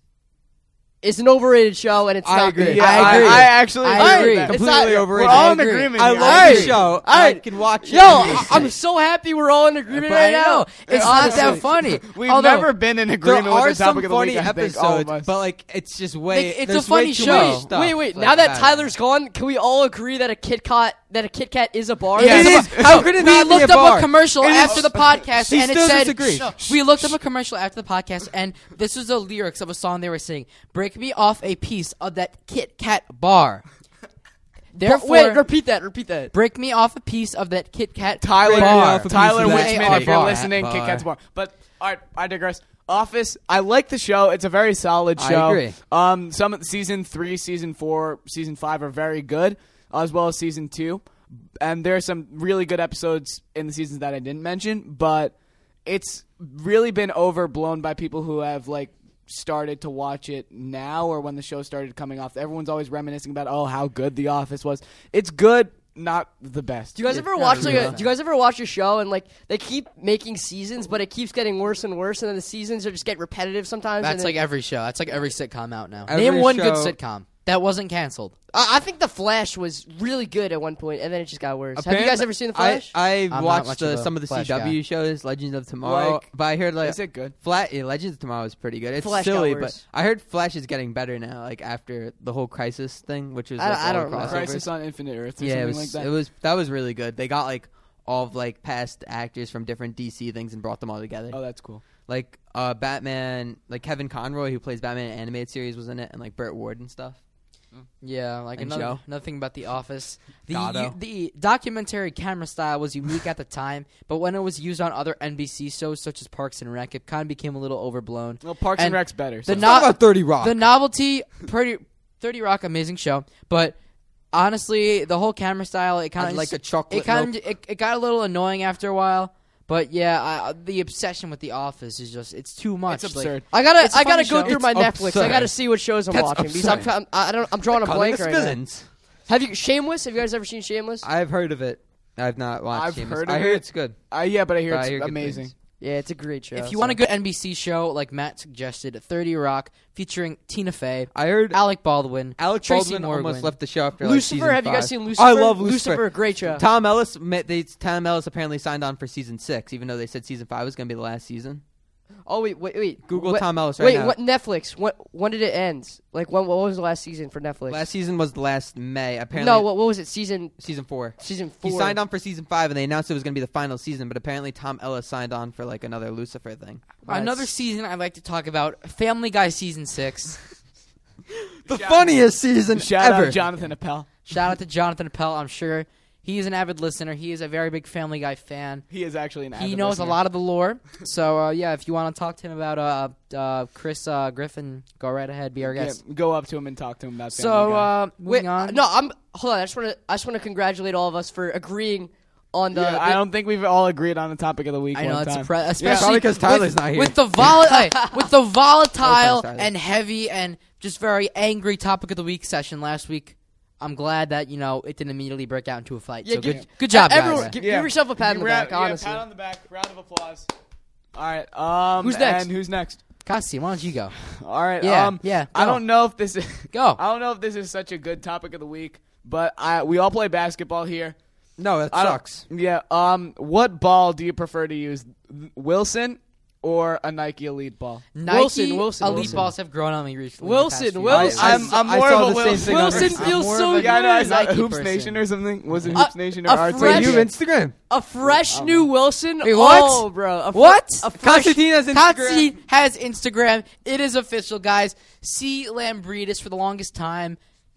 is an overrated show, and it's I not agree. good. Yeah, I I, agree. I actually I agree. agree. with that. Completely not- overrated. We're all I in agree. agreement. I here. love Alright. the show. I Alright. can watch it. Yo, every I- I'm season. so happy we're all in agreement I right know. now. It's Honestly. not that funny. We've Although, never been in There agreement are with the some topic of the funny week. I think all of episodes, us. but like it's just way. Like, it's a there's funny way too show. much stuff, Wait, wait. like, Now that about it. Tyler's gone, can we all agree that a Kit Kat that a Kit Kat is a bar? Yeah, It it's is. a- How no, could it we not be looked a up bar? a commercial It is- after the podcast, He and it still said disagrees. No, we looked up a commercial after the podcast, and this was the lyrics of a song they were singing. "Break me off a piece of that Kit Kat bar." Therefore, Wait, repeat that. Repeat that. break me off a piece of that Kit Kat Tyler, bar. Tyler Piece of Wichman, that if you're bar. listening, Bar. Kit Kat's bar. But all right, I digress. Office, I like the show. It's a very solid I show. agree. Um, some of season three, season four, season five are very good, as well as season two. And there are some really good episodes in the seasons that I didn't mention, but it's really been overblown by people who have like started to watch it now or when the show started coming off. Everyone's always reminiscing about oh how good The Office was. It's good, not the best. Do you guys ever watch like a? Do you guys ever watch a show and like they keep making seasons, but it keeps getting worse and worse, and then the seasons are just get repetitive sometimes. That's and like then, every show. That's like every sitcom out now. Every Name one good show- sitcom that wasn't canceled. I, I think The Flash was really good at one point, and then it just got worse. Have you guys ever seen The Flash? I, I'm I not watched much the, of a some of the Flash C W guy. shows, Legends of Tomorrow, Like- but I heard like Is it good? Flat yeah, Legends of Tomorrow is pretty good. It's Flash got silly, worse. but I heard Flash is getting better now. Like after the whole Crisis thing, which was I- like, I all don't the know. crossovers. Crisis on Infinite Earths or Yeah, it something was. like that. It was that was really good. They got like all of like past actors from different D C things and brought them all together. Oh, that's cool. Like uh, Batman, like Kevin Conroy, who plays Batman in the animated series, was in it, and like Burt Ward and stuff. Yeah, like And another Joe. nothing about The Office. The Gatto. u- the documentary camera style was unique at the time, but when it was used on other N B C shows such as Parks and Rec, it kind of became a little overblown. Well, Parks and, And Rec's better. The So. no- Talk about Thirty Rock. The novelty, pretty thirty Rock, amazing show, but honestly, the whole camera style, it kind I'd of like a chocolate It kind milk. of it, it got a little annoying after a while. But yeah, I, the obsession with The Office is just—it's too much. It's Like, absurd. I gotta, It's a I gotta funny go show. through my It's Netflix. I absurd. gotta see what shows I'm That's watching because I'm, absurd. trying- I don't, I'm drawing a Calling blank us right now. villains. Have you Shameless? Have you guys ever seen Shameless? I've heard of it. I've not watched. I've Shameless. heard I of hear it. it's good. Uh, yeah, but I hear But I it's hear good amazing. things. Yeah, it's a great show. if you so. want a good N B C show, like Matt suggested, thirty Rock featuring Tina Fey, I heard Alec Baldwin, Alec Tracy Baldwin Morgan. almost left the show after like, Lucifer, season have you guys five. seen Lucifer? I love Lucifer. Lucifer, great show. Tom Ellis, ma- they, Tom Ellis apparently signed on for season six, even though they said season five was going to be the last season. Oh wait, wait, wait. Google What- Tom Ellis right Wait, now. what Netflix? What? When did it end? Like when? What was the last season for Netflix? Last season was last May. Apparently, no, what, what was it? Season season four. season four. He signed on for season five, and they announced it was going to be the final season. But apparently, Tom Ellis signed on for like another Lucifer thing. Another season I'd like to talk about: Family Guy season six. The funniest season Shout ever. out Jonathan Appel. Shout out to Jonathan Appel. I'm sure he is an avid listener. He is a very big Family Guy fan. He is actually an He avid knows listener. a lot of the lore. So uh, yeah, if you want to talk to him about uh, uh, Chris uh, Griffin, go right ahead. Be our Yeah, guest. go up to him and talk to him about Family So Guy. uh, Wait, moving on. no, I'm. Hold on. I just want to. I just want to congratulate all of us for agreeing on the. yeah, the I don't think we've all agreed on the topic of the week. I know one it's time. impre- Yeah. especially Probably 'cause Tyler's with, not here. with the vol- hey, with the volatile Tyler. and heavy and just very angry topic of the week session last week. I'm glad that you know it didn't immediately break out into a fight. Yeah, so give- good, good job, Everyone, guys. give, Yeah. give yourself a pat on the Round- back. yeah, Honestly. pat on the back. Round of applause. All right. Um, Who's next? And who's next? Cassie, why don't you go? All right. Yeah, um, yeah, I go. don't know if this is. Go. I don't know if this is such a good topic of the week, but I we all play basketball here. No, that I don't- sucks. Yeah. Um. What ball do you prefer to use, Wilson or a Nike Elite ball? Nike Wilson, Wilson, Elite Wilson. balls have grown on me recently. in the past Wilson, few Wilson. years. I- I'm, I'm I more saw of a the same Wilson. thing on Wilson Instagram. feels more so of a good. Yeah, I know. I saw Nike Hoops person. Nation or something. Was it Uh, Hoops Nation a or R T? fresh- Wait, you have Instagram? A fresh new Wilson. Wait, what? Oh, bro. A fre- What? A fresh, Constantine has Instagram. Katsi has Instagram. It is official, guys. See Lambridis for the longest time.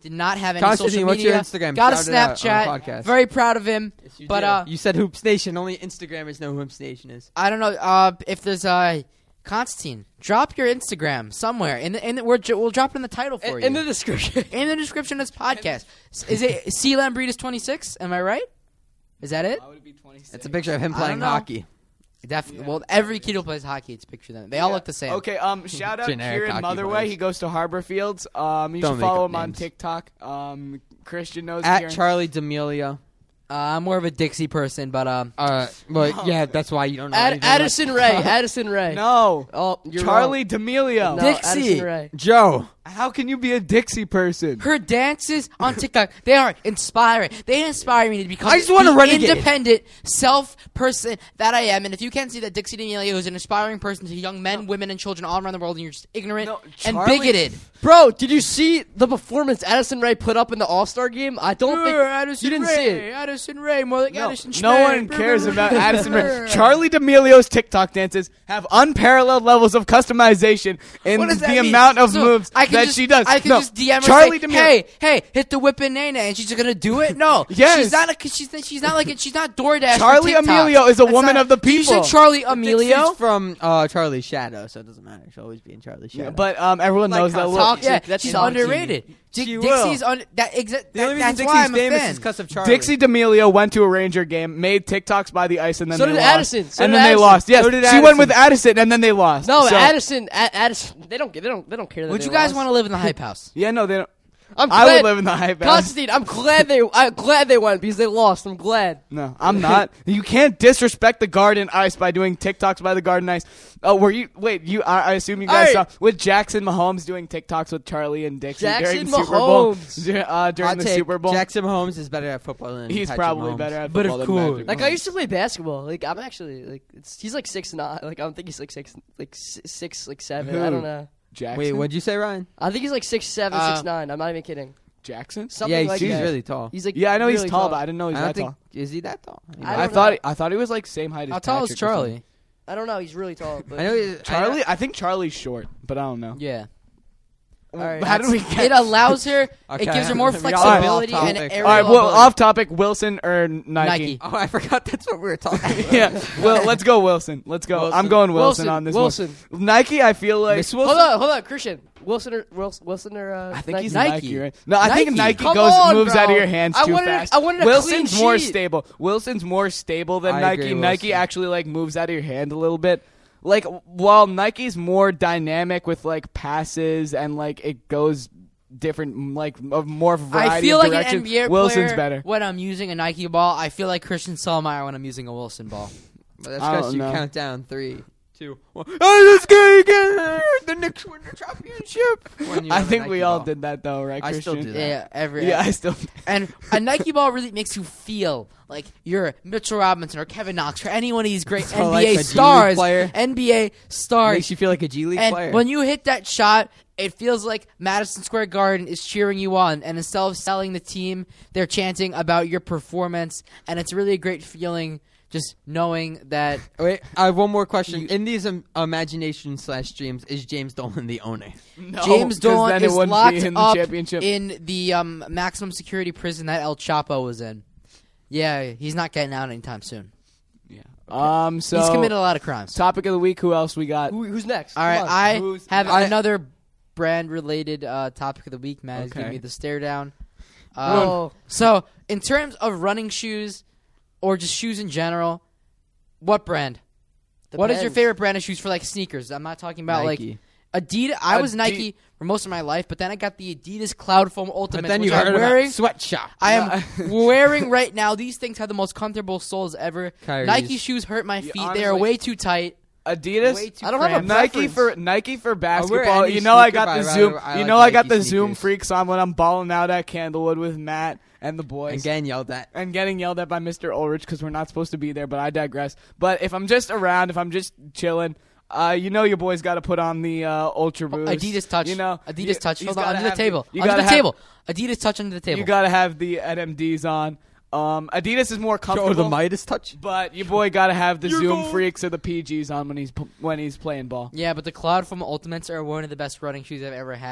Did not have any Constantine, social what's media. your Instagram? Got a Shout it out on the Snapchat. podcast. Very proud of him. Yes, you but do. uh, you said Hoops Nation. Only Instagrammers know who Hoops Nation is. I don't know uh, if there's uh, Constantine. Drop your Instagram somewhere, and and we're, we'll drop it in the title for In, you. in the description. in the description of this podcast. Is it C Lambritas twenty-six? Am I right? Is that it? Why would it be twenty-six? It's a picture of him I playing don't know. hockey. Definitely. Yeah. Well, every kid who plays hockey, it's a picture of them. They all look the same. Okay, um, shout out Generic Kieran hockey Motherway. players. He goes to Harbor Fields. Um, you Don't should make follow up him on names. TikTok. Um, Christian knows At Kieran. Charlie D'Amelio. Uh, I'm more of a Dixie person, but um, Uh, well, No. yeah, that's why you don't know. Ad- anything about- Addison Ray. Addison Ray. No, Oh, you're Charlie D'Amelio. wrong. No, Dixie. Addison Ray. Joe. How can you be a Dixie person? her dances on TikTok, they are inspiring. They inspire me to become I just want the a renegade. independent self person that I am. And if you can't see that Dixie D'Amelio is an inspiring person to young men, women, and children all around the world, and you're just ignorant No, and Charlie- bigoted. Bro, did you see the performance Addison Ray put up in the All Star game? I don't think Addison you didn't Ray, see it. Addison Ray, more like No, Addison no Schmay. one cares about Addison Ray. Charlie D'Amelio's TikTok dances have unparalleled levels of customization in What does that the mean? amount of So, moves I can that just, she does. I can no, just D M her Charlie and say, D'Amelio. "Hey, hey, hit the whip and nana," and she's gonna do it. No, Yes. she's not. A, she's she's not like it. She's not DoorDash. Charlie or TikTok. Amelio is a That's woman not- of the Did you say people. Charlie Amelio? She's from uh, Charlie's Shadow, so it doesn't matter. She'll always be in Charlie's Shadow. Yeah, but um, everyone Like knows that. how Little, toxic. Yeah, That's she's toxic. underrated. Di- She will. Dixie's on that. Exa- the only that reason that's why Dixie's I'm a famous fan. is because of Charlie. Dixie D'Amelio went to a Ranger game, made TikToks by the ice, and then So they did lost. Addison. So and did then they Addison. lost. Yes, So did she went Addison. with Addison, and then they lost. No, So- Addison. A- Addison. They don't. They don't. They don't care. That Would they you guys lost. want to live in the hype house? Yeah, no, they don't. I'm I glad, would live in the hype house. Constantine, I'm glad they. I'm glad they won because they lost. I'm glad. No, I'm not. You can't disrespect the Garden Ice by doing TikToks by the Garden Ice. Oh, were you? Wait, you? I, I assume you guys Hey. saw with Jackson Mahomes doing TikToks with Charlie and Dixie Jackson during the Super Bowl. Mahomes. Dur- uh, during Hot the take, Super Bowl, Jackson Mahomes is better at football than he's Patrick probably Mahomes. better at But football of than course. Patrick Like Mahomes. I used to play basketball. Like I'm actually like it's, he's like six nine. Like I don't think he's like six like s- six like seven. I Who? don't know. Jackson. Wait, what'd you say, Ryan? I think he's like six seven, Uh, six nine. I'm not even kidding. Jackson? Something yeah, he's, like he's that. really tall. He's like Yeah, I know he's really tall, but I didn't know he's I don't that think tall. is he that tall? I I don't thought know. he, I thought he was like same height as How tall is Patrick or something. Charlie? I don't know. He's really tall. But I know he's, Charlie, I think Charlie's short, but I don't know. Yeah. All right, How did we get? It allows her. Okay. It gives her more We got flexibility off and topic. aerial All right, well, ability. off topic. Wilson or Nike? Nike. Oh, I forgot that's what we were talking about. Yeah, well, let's go Wilson. Let's go. Wilson. I'm going Wilson, Wilson, on this Wilson. one. Nike, I feel like Miss hold Wilson? on, hold on, Christian. Wilson or Wilson, Wilson or uh, I think he's Nike. Nike. right? No, I think Nike. Nike Come goes on, moves bro. out of your hands I too wanted- fast. I wanted a Wilson's clean more sheet. stable. Wilson's more stable than I Nike. agree, Nike Wilson. actually like moves out of your hand a little bit. Like while Nike's more dynamic with like passes and like it goes different, like of more variety I feel of like an directions, N B A Wilson's player better. when I'm using a Nike ball. I feel like Christian Solmeyer when I'm using a Wilson ball. But that's I because don't you know. count down three, two, one. Oh, let's go again! The Knicks win the championship. When you I have a think Nike we all ball. did that though, right, I Christian? still do that. Yeah, every Yeah, I still. and a Nike ball really makes you feel like you're Mitchell Robinson or Kevin Knox or any one of these great So N B A like a G League stars, player? N B A stars. Makes you feel like a G League and player. when you hit that shot, it feels like Madison Square Garden is cheering you on. And instead of selling the team, they're chanting about your performance. And it's really a great feeling just knowing that. Wait, I have one more question. In these um, imagination slash dreams, is James Dolan the owner? No, James 'cause Dolan then it is wouldn't locked be in the up championship. in the um, maximum security prison that El Chapo was in. Yeah, he's not getting out anytime soon. Um, so he's committed a lot of crimes. topic of the week. Who else we got? Who, who's next? All right, Come on. I Who's- have I- another brand-related uh, topic of the week. Matt is Okay. giving me the stare down. Um, Oh, So, in terms of running shoes or just shoes in general, what brand? What is your depends. favorite brand of shoes for like sneakers? I'm not talking about Nike. like Adidas. I was Adi- Nike for most of my life, but then I got the Adidas Cloud Foam Ultimate. But then which you I'm heard wearing. about sweatshop. I am wearing right now. These things have the most comfortable soles ever. Kyrie's. Nike shoes hurt my Yeah, feet. they are honestly- way too tight. Adidas. Way too I don't have a cramped. Nike preference. for Nike for wear basketball. any You know I sneaker, got but the I Zoom. rather- I you like know I got Nike the Zoom sneakers. freaks on when I'm balling out at Candlewood with Matt and the boys. And getting yelled at. and getting yelled at by Mister Ulrich because we're not supposed to be there, but I digress. But if I'm just around, if I'm just chilling, uh, you know your boy's got to put on the uh, Ultra Boost. Adidas Touch. You know, Adidas you- Touch. he's Hold on, gotta under the have table. you under gotta the have- table. Adidas Touch under the table. You got to have the N M Ds on. Um, Adidas is more Oh, comfortable. the Midas touch. But your boy got to have the You're Zoom gold. freaks or the P Gs on when he's p- when he's playing ball. Yeah, but the Cloud Foam Ultimates are one of the best running shoes I've ever had.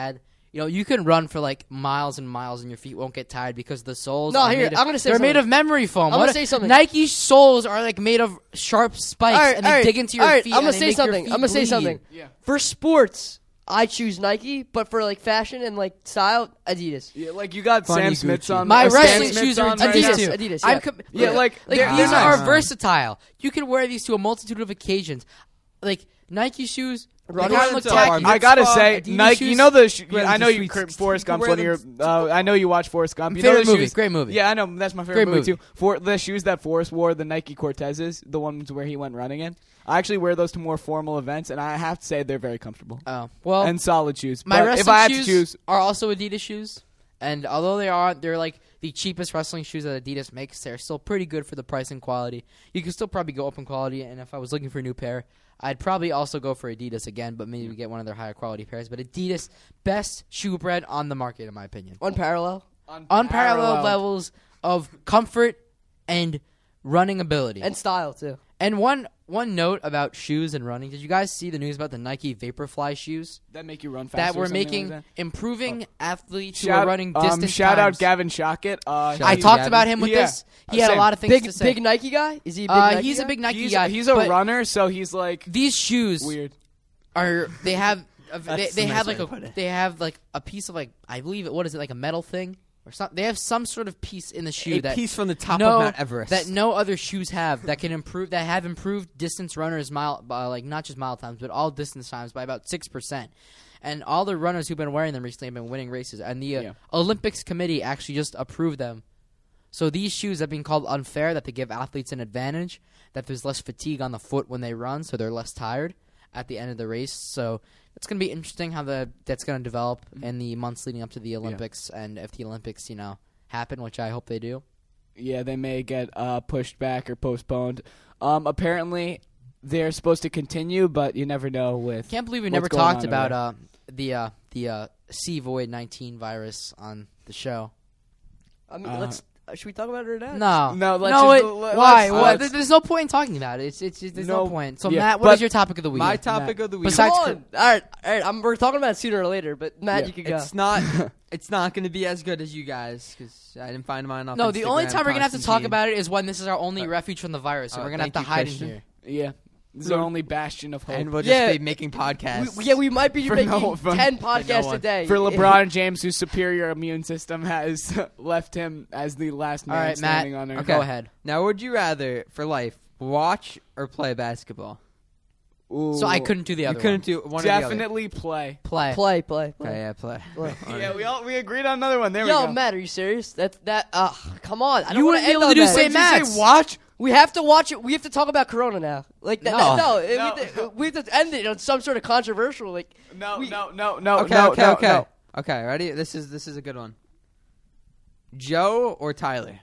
You know, you can run for like miles and miles, and your feet won't get tired because the soles. No, are here, made of, I'm gonna say they're something. made of memory foam. I'm What gonna a- say something. Nike soles are like made of sharp spikes, All right, and they all right, dig into your all right, feet. I'm gonna and they say make your something. feet I'm gonna say bleed. something. Yeah. For sports, I choose Nike, but for like fashion and like style, Adidas. Yeah, like you got Funny Sam Smith's Gucci. on. My uh, Sam wrestling Smith's shoes are on right Adidas now. Adidas, too. Adidas, I'm yeah. com- Yeah, like, like they're- these they're are nice. versatile. You can wear these to a multitude of occasions. Like Nike shoes, they Running kind of look into tacky. I gotta Mitzvah, say, Adidas Nike. You shoes, know the. Sh- wear I them know to you. sweet Cur- sixteen. Forrest You can Gump's wear one of your. them Uh, I know you watch Forrest Gump. You Favorite know the movie, shoes, great movie. Yeah, I know that's my favorite Great movie, movie. too. For the shoes that Forrest wore, the Nike Cortezes, the ones where he went running in. I actually wear those to more formal events, and I have to say they're very comfortable Oh well, and solid shoes. my But wrestling if I had shoes to choose, are also Adidas shoes, and although they are, they're like the cheapest wrestling shoes that Adidas makes. They're still pretty good for the price and quality. You can still probably go up in quality, and if I was looking for a new pair, I'd probably also go for Adidas again, but maybe get one of their higher quality pairs. But Adidas, best shoe brand on the market, in my opinion. Unparalleled. Unparalleled levels of comfort and running ability. And style, too. And one one note about shoes and running. Did you guys see the news about the Nike Vaporfly shoes that make you run faster. that or were something making like improving athletes who Shout, are running um, distance shout times? out Gavin Shockett. Uh, Shout I out he- talked Gavin. about him with Yeah. this. He had Same. a lot of things Big, to say. big Nike guy? Is he a big uh, Nike he's guy? a big Nike he's, guy. he's a but runner, so he's like These shoes weird. are they have uh, they, That's they a nice have way like to a put it. they have like a piece of like I believe it what is it like a metal thing or something. They have some sort of piece in the shoe A that piece from the top no, of Mount Everest. that no other shoes have that can improve that have improved distance runners mile uh, like not just mile times but all distance times by about six percent. And all the runners who've been wearing them recently have been winning races. And the uh, Yeah. Olympics committee actually just approved them. So these shoes have been called unfair, that they give athletes an advantage, that there's less fatigue on the foot when they run, so they're less tired at the end of the race. So it's going to be interesting how the that's going to develop in the months leading up to the Olympics, and if the Olympics, you know, happen, which I hope they do. Yeah, they may get uh, pushed back or postponed. Um, apparently, they're supposed to continue, but you never know. With Can't believe we what's never going talked on about over uh, the uh, the uh, C Void nineteen virus on the show. I mean, Uh, let's. Uh, should we talk about it or not? No, No, let's no. just- it- let's- why? let's- Why? let's- There- There's no point in talking about it. It's it's just, there's no, No, point. So yeah, Matt, what but- is your topic of the week? My topic of the week. Besides- Come on. All right, all right. I'm, we're talking about it sooner or later, but Matt, Yeah. you can go. It's not. It's not going to be as good as you guys because I didn't find mine off. no, the only Instagram, time we're gonna have to talk Constantine. about it is when this is our only Uh, refuge from the virus, and uh, we're gonna have thank to you, hide Christian. in here. yeah, this is our only bastion of hope. and we'll just Yeah. be making podcasts. We, yeah, we might be For making no- for- ten for podcasts no a one. day For LeBron James, whose superior immune system has left him as the last All man right, Matt. standing on Earth. Okay. Go ahead. Now, would you rather for life watch or play basketball? Ooh. So I couldn't do the You other couldn't one. do one or the other. definitely play. Play. Play, play, play. Okay, yeah, play. play. Yeah, we all we agreed on another one. There Yo, we go. Matt, are you serious? That that. Uh, come on. I don't You want wouldn't be able to on do that. Saint Did you say Matt's. watch? We have to watch it. We have to talk about Corona now. Like that, No. no, it- No. We, have to, we have to end it on some sort of controversial. Like No, we- no, no, no, Okay, no, okay, no, okay, no. okay. Ready? This is this is a good one. Joe or Tyler?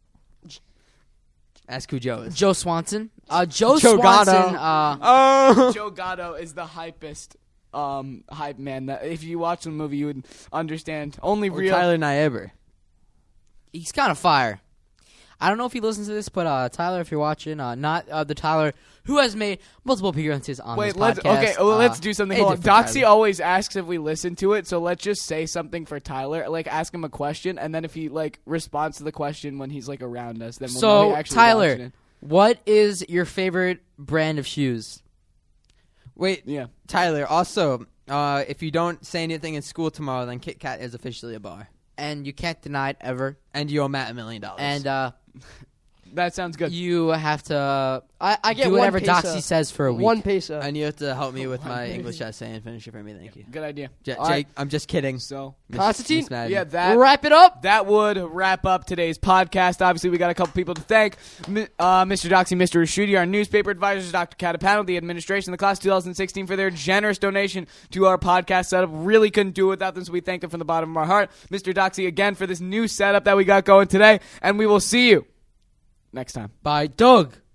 Ask who Joe is. Joe Swanson. Uh, Joe, Joe Swanson. Gatto. Uh, Oh, Joe Gatto is the hypest um hype man. That if you watch the movie, you would understand. Only or real. Tyler Nieber. he's kind of fire. I don't know if he listens to this, but uh, Tyler, if you're watching, uh, not uh, the Tyler who has made multiple appearances on Wait, this let's podcast. okay. Well, uh, let's do something. a Hold on. different Doxy Tyler. always asks if we listen to it, so let's just say something for Tyler. Like, ask him a question, and then if he like responds to the question when he's like around us, then we'll know he So actually Tyler, watched it. what is your favorite brand of shoes? Wait, Yeah. Tyler. Also, uh, if you don't say anything in school tomorrow, then Kit Kat is officially a bar, And you can't deny it ever. and you owe Matt a million dollars. And uh, That sounds good. you have to I, I get do one whatever peso. Doxy says for a week. One peso. and you have to help me with my English essay and finish it for me. Thank you, Good idea. J- All Jake. right, I'm just kidding. So Miss- Constantine? Miss Madden. yeah, that We'll wrap it up. That would wrap up today's podcast. Obviously, we got a couple people to thank. Mi- Uh, Mister Doxy, Mister Raschuti, our newspaper advisors, Doctor Catapano, the administration, the class of two thousand sixteen for their generous donation to our podcast setup. Really couldn't do it without them, so we thank them from the bottom of our heart. Mister Doxy, again, for this new setup that we got going today, and we will see you next time. By Doug.